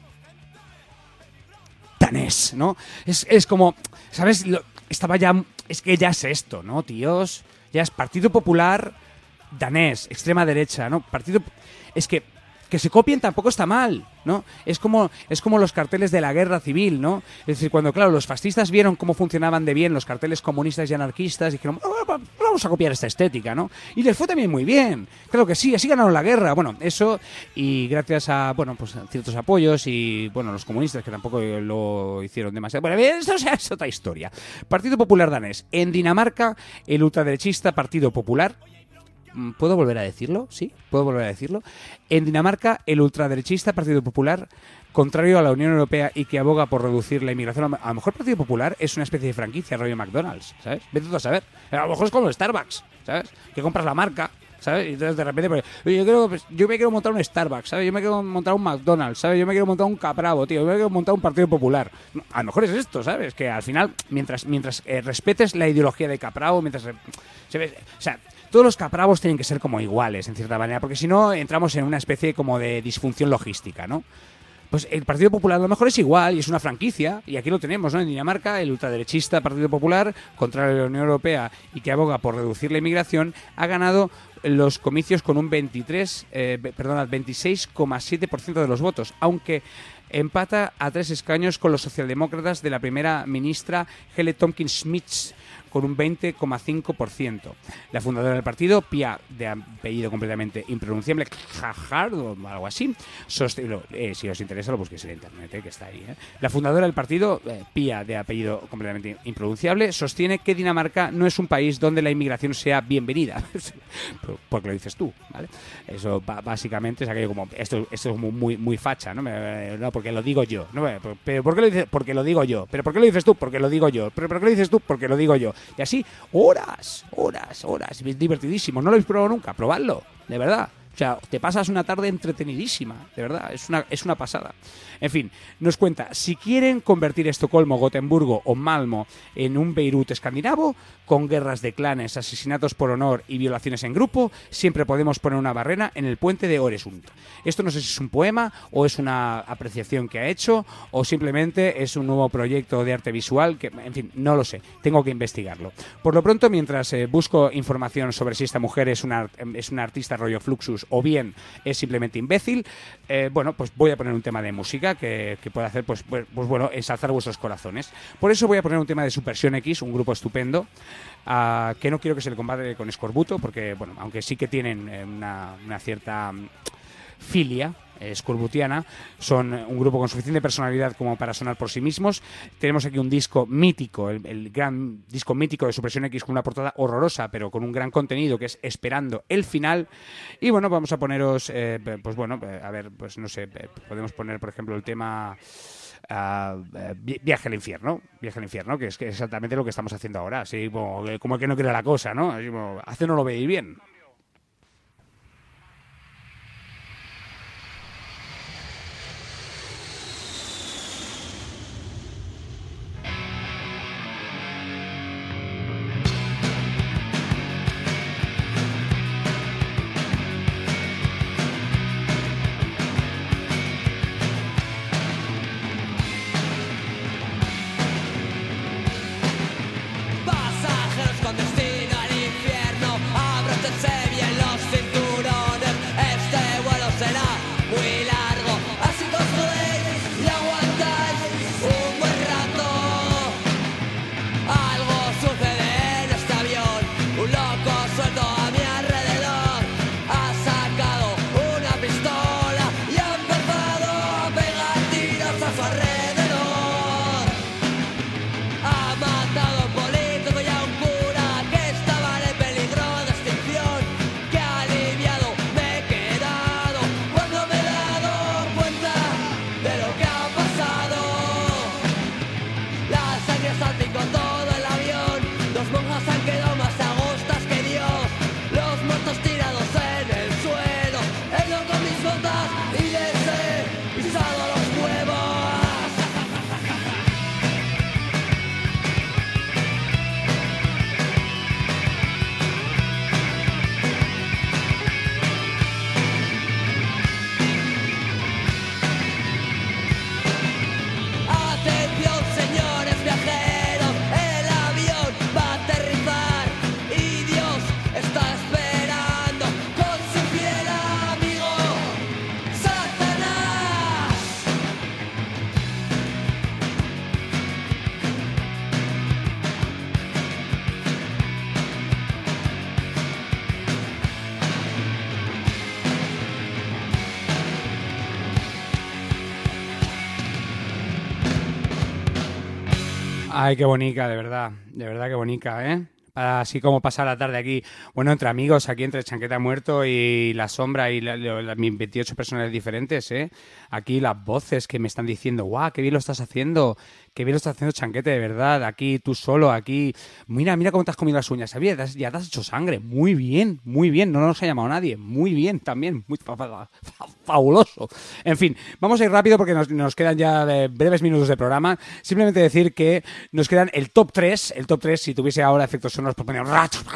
danés, ¿no? Es como, ¿sabes? Es que ya es esto, ¿no, tíos? Ya es Partido Popular danés, extrema derecha, ¿no? Es que se copien tampoco está mal, ¿no? Es como los carteles de la guerra civil, ¿no? Es decir, cuando, claro, los fascistas vieron cómo funcionaban de bien los carteles comunistas y anarquistas, dijeron, vamos a copiar esta estética, ¿no? Y les fue también muy bien. Claro que sí, así ganaron la guerra. Bueno, eso, y gracias a, pues a ciertos apoyos y, los comunistas que tampoco lo hicieron demasiado. Bueno, esto es otra historia. Partido Popular danés. En Dinamarca, el ultraderechista Partido Popular... ¿Puedo volver a decirlo? ¿Sí? ¿Puedo volver a decirlo? En Dinamarca, el ultraderechista Partido Popular, contrario a la Unión Europea y que aboga por reducir la inmigración, a lo mejor el Partido Popular es una especie de franquicia, rollo McDonald's, ¿sabes? Vete tú a saber. A lo mejor es como Starbucks, ¿sabes? Que compras la marca, ¿sabes? Y entonces de repente, pues, yo me quiero montar un Starbucks, ¿sabes? Yo me quiero montar un McDonald's, ¿sabes? Yo me quiero montar un Capravo, tío. Yo me quiero montar un Partido Popular. A lo mejor es esto, ¿sabes? Que al final, mientras respetes la ideología de Capravo, todos los capravos tienen que ser como iguales, en cierta manera, porque si no entramos en una especie como de disfunción logística, ¿no? Pues el Partido Popular a lo mejor es igual y es una franquicia, y aquí lo tenemos, ¿no? En Dinamarca, el ultraderechista Partido Popular, contrario a la Unión Europea y que aboga por reducir la inmigración, ha ganado los comicios con un 26,7% de los votos, aunque empata a 3 escaños con los socialdemócratas de la primera ministra Helle Thorning-Schmidt, con un 20,5%. La fundadora del partido, Pia, de apellido completamente impronunciable, Jajard o algo así, si os interesa lo busquéis en internet, que está ahí. La fundadora del partido, Pia, de apellido completamente impronunciable, sostiene que Dinamarca no es un país donde la inmigración sea bienvenida. Porque lo dices tú, ¿vale? Eso básicamente es aquello como, esto es muy facha, ¿no? No, porque lo digo yo. ¿No? ¿Pero por qué lo dices? Porque lo digo yo. ¿Pero por qué lo dices tú? Porque lo digo yo. ¿Pero por qué lo dices tú? Porque lo digo yo. Y así, horas, divertidísimo. ¿No lo habéis probado nunca? Probadlo, de verdad. O sea, te pasas una tarde entretenidísima, de verdad, es una pasada. En fin, nos cuenta, si quieren convertir Estocolmo, Gotemburgo o Malmo en un Beirut escandinavo, con guerras de clanes, asesinatos por honor y violaciones en grupo, siempre podemos poner una barrera en el puente de Öresund. Esto no sé si es un poema o es una apreciación que ha hecho o simplemente es un nuevo proyecto de arte visual que, en fin, no lo sé, tengo que investigarlo. Por lo pronto, mientras busco información sobre si esta mujer es una artista rollo Fluxus o bien es simplemente imbécil, pues voy a poner un tema de música que puede hacer, pues ensalzar vuestros corazones. Por eso voy a poner un tema de Subversión X, un grupo estupendo, que no quiero que se le combate con escorbuto, porque, aunque sí que tienen una cierta filia scorbutiana, son un grupo con suficiente personalidad como para sonar por sí mismos. Tenemos aquí un disco mítico, el gran disco mítico de Subversión X, con una portada horrorosa pero con un gran contenido, que es Esperando el final. Y vamos a poneros no sé, podemos poner por ejemplo el tema Viaje al infierno, que es exactamente lo que estamos haciendo ahora, así como el que no quiere la cosa, ¿no? Así como, hace no lo veis bien. Pasajeros con destino al infierno, ábranse Ay, qué bonica, de verdad qué bonica, ¿eh? Para así como pasar la tarde aquí, bueno, entre amigos, aquí entre Chanqueta Muerto y La Sombra y mis 28 personas diferentes, ¿eh? Aquí las voces que me están diciendo, guau, qué bien lo estás haciendo, Chanquete, de verdad, aquí tú solo, aquí, mira cómo te has comido las uñas, ¿sabías? Ya te has hecho sangre, muy bien, no nos ha llamado nadie, muy bien también, muy fabuloso. En fin, vamos a ir rápido porque nos quedan ya breves minutos de programa, simplemente decir que nos quedan el top 3, si tuviese ahora efectos sonoros, pues ponemos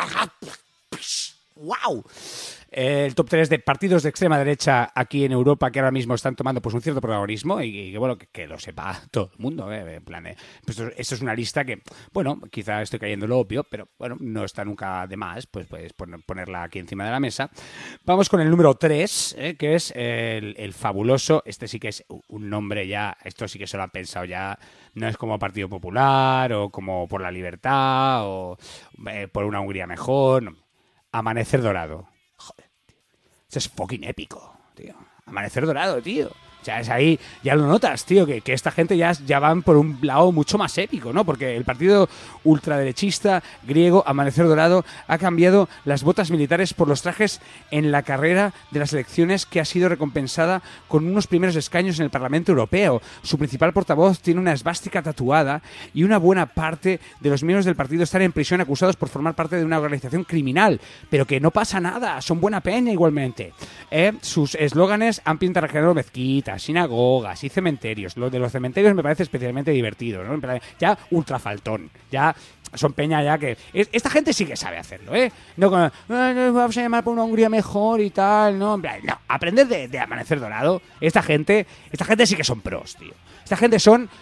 ¡wow! El top 3 de partidos de extrema derecha aquí en Europa que ahora mismo están tomando pues un cierto protagonismo y bueno, que lo sepa todo el mundo, en plan, pues esto es una lista que, bueno, quizá estoy cayendo en lo obvio, pero bueno, no está nunca de más, pues puedes ponerla aquí encima de la mesa. Vamos con el número 3, que es el fabuloso, este sí que es un nombre ya, esto sí que se lo han pensado ya, no es como Partido Popular o como Por la Libertad o por una Hungría mejor, no. Amanecer Dorado. Joder, tío. Eso es fucking épico, tío. Amanecer Dorado, tío. O sea, es ahí, ya lo notas, tío, que esta gente ya van por un lado mucho más épico, ¿no? Porque el partido ultraderechista griego, Amanecer Dorado, ha cambiado las botas militares por los trajes en la carrera de las elecciones que ha sido recompensada con unos primeros escaños en el Parlamento Europeo. Su principal portavoz tiene una esvástica tatuada y una buena parte de los miembros del partido están en prisión acusados por formar parte de una organización criminal. Pero que no pasa nada, son buena peña igualmente. Sus eslóganes han pintado mezquitas, sinagogas y cementerios. Lo de los cementerios me parece especialmente divertido, ¿no? Ya ultra faltón, ya son peña ya que... Esta gente sí que sabe hacerlo, ¿eh? No, vamos a llamar por una Hungría mejor y tal, no, no, aprender de Amanecer Dorado. Esta gente sí que son pros, tío. Esta gente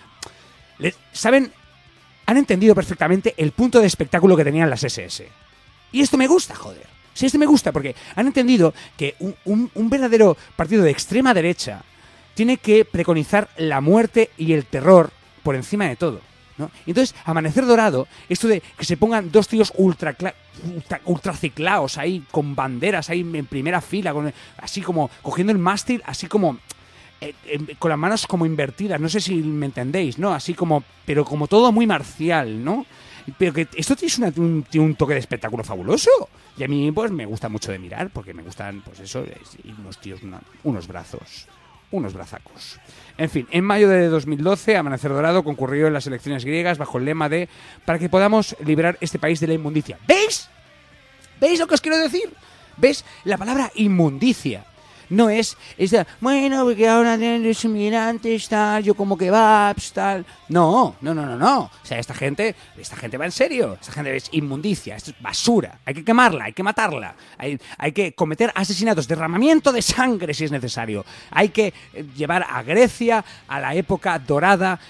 han entendido perfectamente el punto de espectáculo que tenían las SS. Y esto me gusta, joder. Sí, esto me gusta porque han entendido que un verdadero partido de extrema derecha tiene que preconizar la muerte y el terror por encima de todo, ¿no? Entonces, Amanecer Dorado, esto de que se pongan dos tíos ultraciclaos ahí, con banderas ahí en primera fila, así como cogiendo el mástil, así como con las manos como invertidas, no sé si me entendéis, ¿no? Así como, pero como todo muy marcial, ¿no? Pero que esto tiene un toque de espectáculo fabuloso. Y a mí, pues, me gusta mucho de mirar, porque me gustan, pues eso, unos tíos, unos brazos, unos brazacos. En fin, en mayo de 2012, Amanecer Dorado concurrió en las elecciones griegas bajo el lema de para que podamos liberar este país de la inmundicia. ¿Veis? ¿Veis lo que os quiero decir? ¿Ves? La palabra inmundicia no es bueno, porque ahora los inmigrantes, tal, yo como kebabs, tal. No. O sea, esta gente va en serio. Esta gente es inmundicia, esto es basura. Hay que quemarla, hay que matarla. Hay que cometer asesinatos, derramamiento de sangre si es necesario. Hay que llevar a Grecia a la época dorada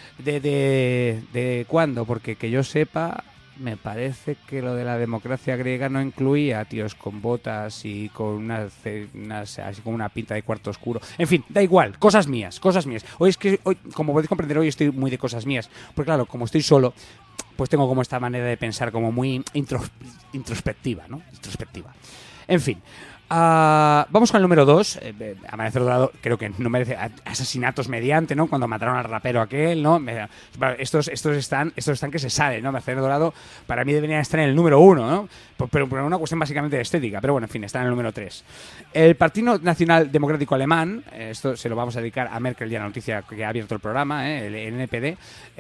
de ¿cuándo? Porque que yo sepa... Me parece que lo de la democracia griega no incluía tíos con botas y con así como una pinta de cuarto oscuro. En fin, da igual, cosas mías. Hoy, como podéis comprender, hoy estoy muy de cosas mías. Porque claro, como estoy solo, pues tengo como esta manera de pensar como muy introspectiva, ¿no? En fin. Vamos con el número 2. Amanecer Dorado creo que no merece asesinatos mediante, ¿no? Cuando mataron al rapero aquel, ¿no? Estos están que se salen, ¿no? Amanecer Dorado para mí deberían estar en el número 1, ¿no? Pero por una cuestión básicamente de estética. Pero bueno, en fin, está en el número 3. El Partido Nacional Democrático Alemán, esto se lo vamos a dedicar a Merkel, ya la noticia que ha abierto el programa, el NPD,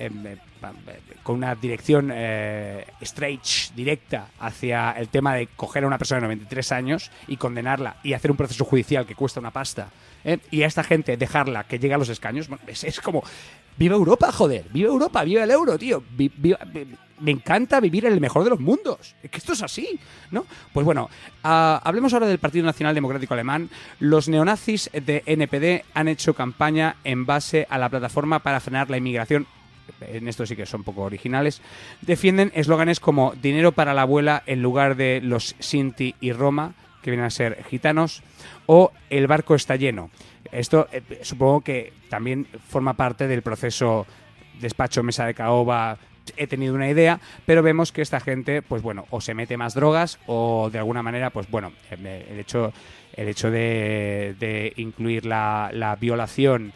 con una dirección straight, directa hacia el tema de coger a una persona de 93 años y condenarla y hacer un proceso judicial que cuesta una pasta, y a esta gente dejarla que llegue a los escaños. Bueno, es como... ¡Viva Europa, joder! ¡Viva Europa! ¡Viva el euro, tío! Me encanta vivir en el mejor de los mundos. Es que esto es así, ¿no? Pues bueno, hablemos ahora del Partido Nacional Democrático Alemán. Los neonazis de NPD han hecho campaña en base a la plataforma para frenar la inmigración. En esto sí que son poco originales. Defienden eslóganes como dinero para la abuela en lugar de los Sinti y Roma, que vienen a ser gitanos, o el barco está lleno. Esto supongo que también forma parte del proceso despacho mesa de caoba. He tenido una idea, pero vemos que esta gente, pues bueno, o se mete más drogas o de alguna manera, pues bueno, el hecho de incluir la violación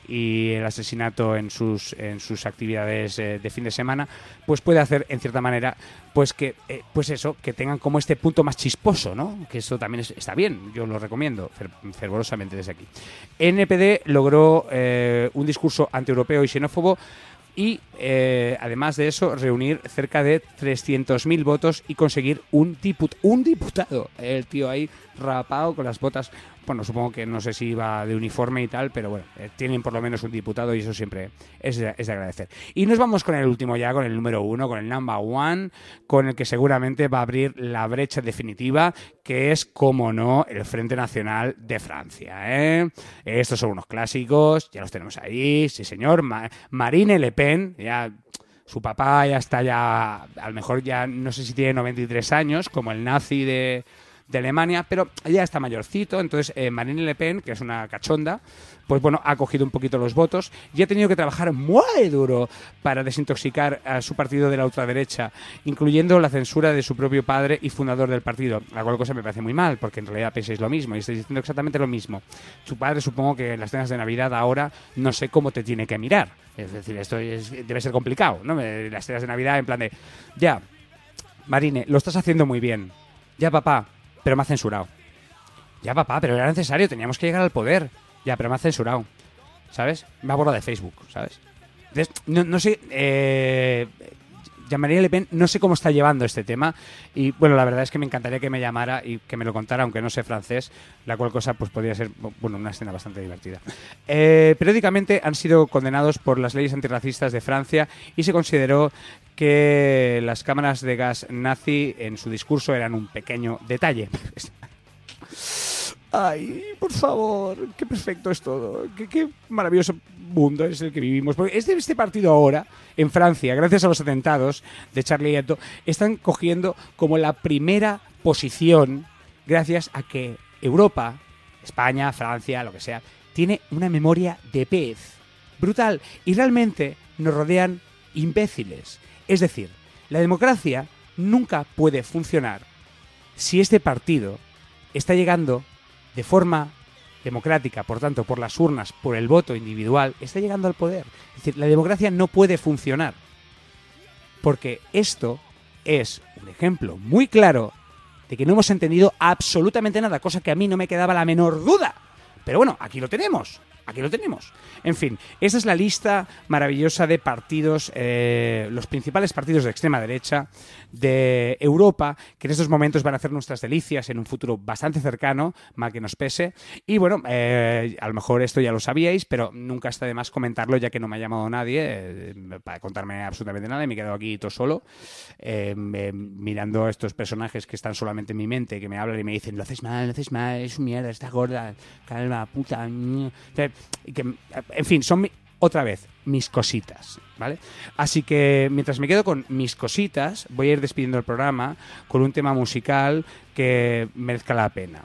y el asesinato en sus actividades de fin de semana, pues puede hacer en cierta manera pues que que tengan como este punto más chisposo, ¿no? Que eso también está bien, yo lo recomiendo fervorosamente desde aquí. NPD logró un discurso antieuropeo y xenófobo y además de eso reunir cerca de 300.000 votos y conseguir un diputado, el tío ahí rapado con las botas. Bueno, supongo que no sé si iba de uniforme y tal, pero bueno, tienen por lo menos un diputado y eso siempre es de agradecer. Y nos vamos con el último ya, con el número 1, con el number 1, con el que seguramente va a abrir la brecha definitiva, que es, como no, el Frente Nacional de Francia, Estos son unos clásicos, ya los tenemos ahí, sí señor, Marine Le Pen, ya... Su papá ya está a lo mejor ya no sé si tiene 93 años, como el nazi de Alemania, pero ya está mayorcito. Entonces Marine Le Pen, que es una cachonda, pues bueno, ha cogido un poquito los votos y ha tenido que trabajar muy duro para desintoxicar a su partido de la ultraderecha, incluyendo la censura de su propio padre y fundador del partido, la cual cosa me parece muy mal, porque en realidad pensáis lo mismo y estáis diciendo exactamente lo mismo. Su padre, supongo que en las cenas de Navidad ahora no sé cómo te tiene que mirar, es decir, esto debe ser complicado, ¿no? Las cenas de Navidad en plan de, ya, Marine, lo estás haciendo muy bien, ya papá, pero me ha censurado. Ya, papá, pero era necesario, teníamos que llegar al poder. Ya, pero me ha censurado, ¿sabes? Me ha borrado de Facebook, ¿sabes? Entonces, no sé, Jean-Marie Le Pen no sé cómo está llevando este tema y, bueno, la verdad es que me encantaría que me llamara y que me lo contara, aunque no sé francés, la cual cosa pues podría ser, bueno, una escena bastante divertida. Periódicamente han sido condenados por las leyes antirracistas de Francia y se consideró que las cámaras de gas nazi en su discurso eran un pequeño detalle. Ay, por favor, qué perfecto es todo, qué maravilloso mundo es el que vivimos. Porque este partido ahora, en Francia, gracias a los atentados de Charlie Hebdo, están cogiendo como la primera posición gracias a que Europa, España, Francia, lo que sea, tiene una memoria de pez brutal y realmente nos rodean imbéciles. Es decir, la democracia nunca puede funcionar si este partido está llegando de forma democrática, por tanto, por las urnas, por el voto individual, está llegando al poder. Es decir, la democracia no puede funcionar. Porque esto es un ejemplo muy claro de que no hemos entendido absolutamente nada, cosa que a mí no me quedaba la menor duda. Pero bueno, aquí lo tenemos. Aquí lo tenemos. En fin, esta es la lista maravillosa de partidos, los principales partidos de extrema derecha de Europa, que en estos momentos van a hacer nuestras delicias en un futuro bastante cercano, mal que nos pese. Y bueno, a lo mejor esto ya lo sabíais, pero nunca está de más comentarlo, ya que no me ha llamado nadie para contarme absolutamente nada y me he quedado aquí todo solo, mirando a estos personajes que están solamente en mi mente, que me hablan y me dicen, lo haces mal, es mierda, está gorda, calma, puta. Y que, en fin, son otra vez mis cositas, ¿vale? Así que mientras me quedo con mis cositas, voy a ir despidiendo el programa con un tema musical que merezca la pena.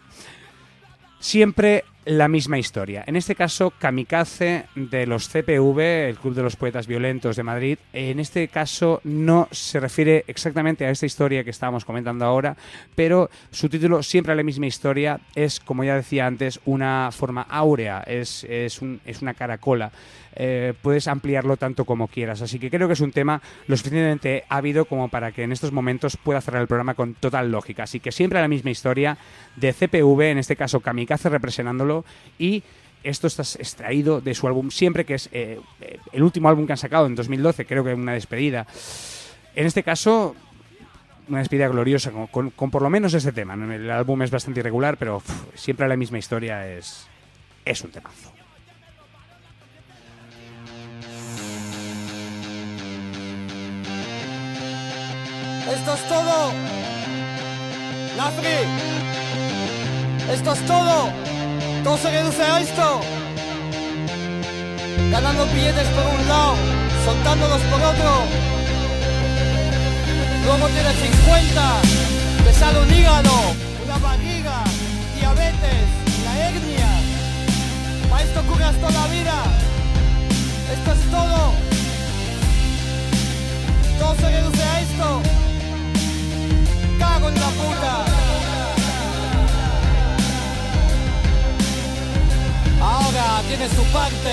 Siempre la misma historia. En este caso, Kamikaze de los CPV, el Club de los Poetas Violentos de Madrid. En este caso no se refiere exactamente a esta historia que estábamos comentando ahora, pero su título, Siempre la misma historia, es, como ya decía antes, una forma áurea, es una caracola. Puedes ampliarlo tanto como quieras, así que creo que es un tema lo suficientemente ávido como para que en estos momentos pueda cerrar el programa con total lógica. Así que Siempre la misma historia de CPV, en este caso Kamikaze representándolo, y esto está extraído de su álbum Siempre, que es el último álbum que han sacado en 2012, creo que una despedida. En este caso, una despedida gloriosa con por lo menos este tema. El álbum es bastante irregular, pero Siempre la misma historia es un temazo. Esto es todo. Nafri. Esto es todo. Todo se reduce a esto. Ganando billetes por un lado, soltándolos por otro. Luego tienes 50, te sale un hígado, una barriga, diabetes, la hernia. Para esto curras toda la vida. Esto es todo. Todo se reduce a esto. Cago en la puta. Ahora tiene su parte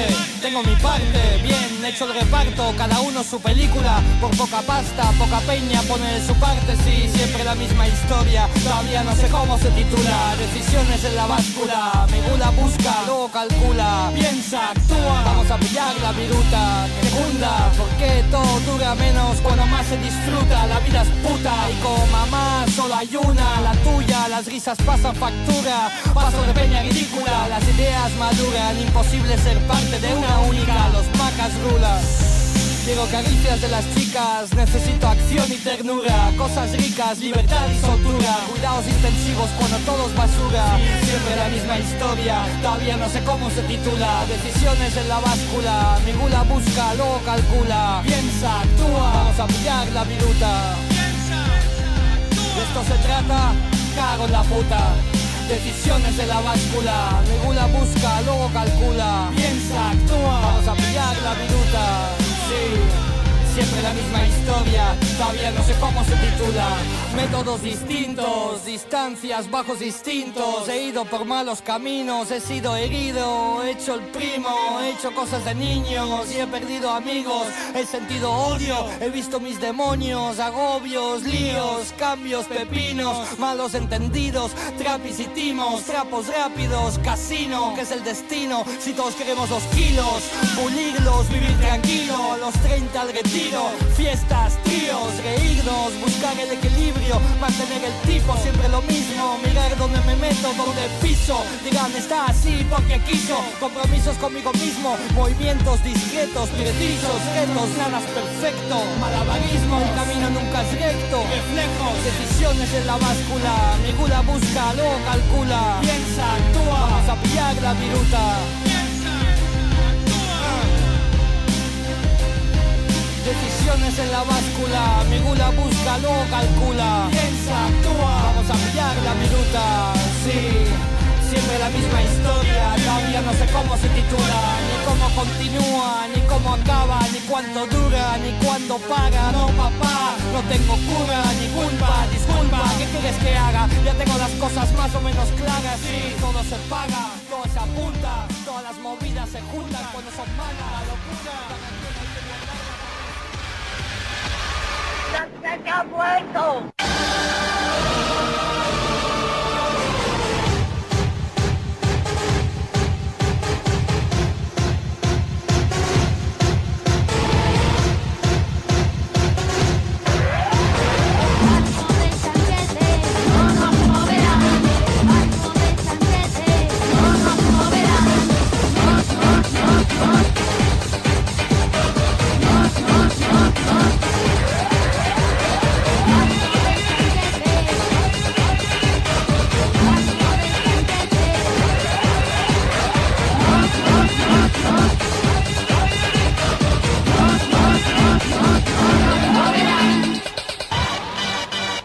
tengo mi parte. Bien hecho el reparto, cada uno su película. Por poca pasta, poca peña, pone de su parte. Sí, siempre la misma historia, todavía no sé cómo se titula. Decisiones en la báscula, mi gula busca, luego calcula. Piensa, actúa, vamos a pillar la viruta. Segunda, porque todo dura menos cuando más se disfruta. La vida es puta y como mamá solo hay una, la tuya. Las risas pasan factura, paso de peña ridícula. Las ideas maduran, imposible ser parte de una única. Los macas rulas. Quiero caricias de las chicas, necesito acción y ternura. Cosas ricas, libertad y soltura. Cuidados intensivos cuando todo es basura. Siempre la misma historia, todavía no sé cómo se titula. Decisiones en la báscula, mi gula busca, luego calcula. Piensa, actúa, vamos a pillar la viruta. De esto se trata, cago en la puta. Decisiones en la báscula, mi gula busca, luego calcula. Piensa, actúa, vamos a pillar la viruta. Sí, siempre la misma historia, todavía no sé cómo se titula. Métodos distintos, distancias, bajos distintos. He ido por malos caminos, he sido herido, he hecho el primo, he hecho cosas de niños y he perdido amigos. He sentido odio, he visto mis demonios, agobios, líos, cambios, pepinos, malos entendidos, trapis y timos, trapos rápidos, casino, que es el destino. Si todos queremos los kilos, pulirlos, vivir tranquilo, a los 30 al retiro, fiestas, tríos, reírnos, buscar el equilibrio, mantener el tipo, siempre lo mismo, mirar dónde me meto, dónde piso, digan está así porque quiso, compromisos conmigo mismo, movimientos discretos, precisos, retos, nada es perfecto, malabarismo, el camino nunca es recto, reflejos, decisiones en la báscula, mi gula busca, luego calcula, piensa, actúa, vamos a pillar la viruta. Decisiones en la báscula, mi gula busca, luego calcula. Piensa, actúa, vamos a pillar la viruta. Sí, siempre la misma historia, todavía no sé cómo se titula, ni cómo continúa, ni cómo acaba, ni cuánto dura, ni cuándo para. No papá, no tengo cura, ni culpa, disculpa, ¿qué quieres que haga? Ya tengo las cosas más o menos claras. Sí, todo se paga, todo se apunta, todas las movidas se juntan cuando son malas. La locura. ¡Se ha muerto!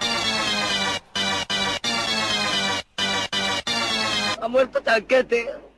Ha muerto Tanquete.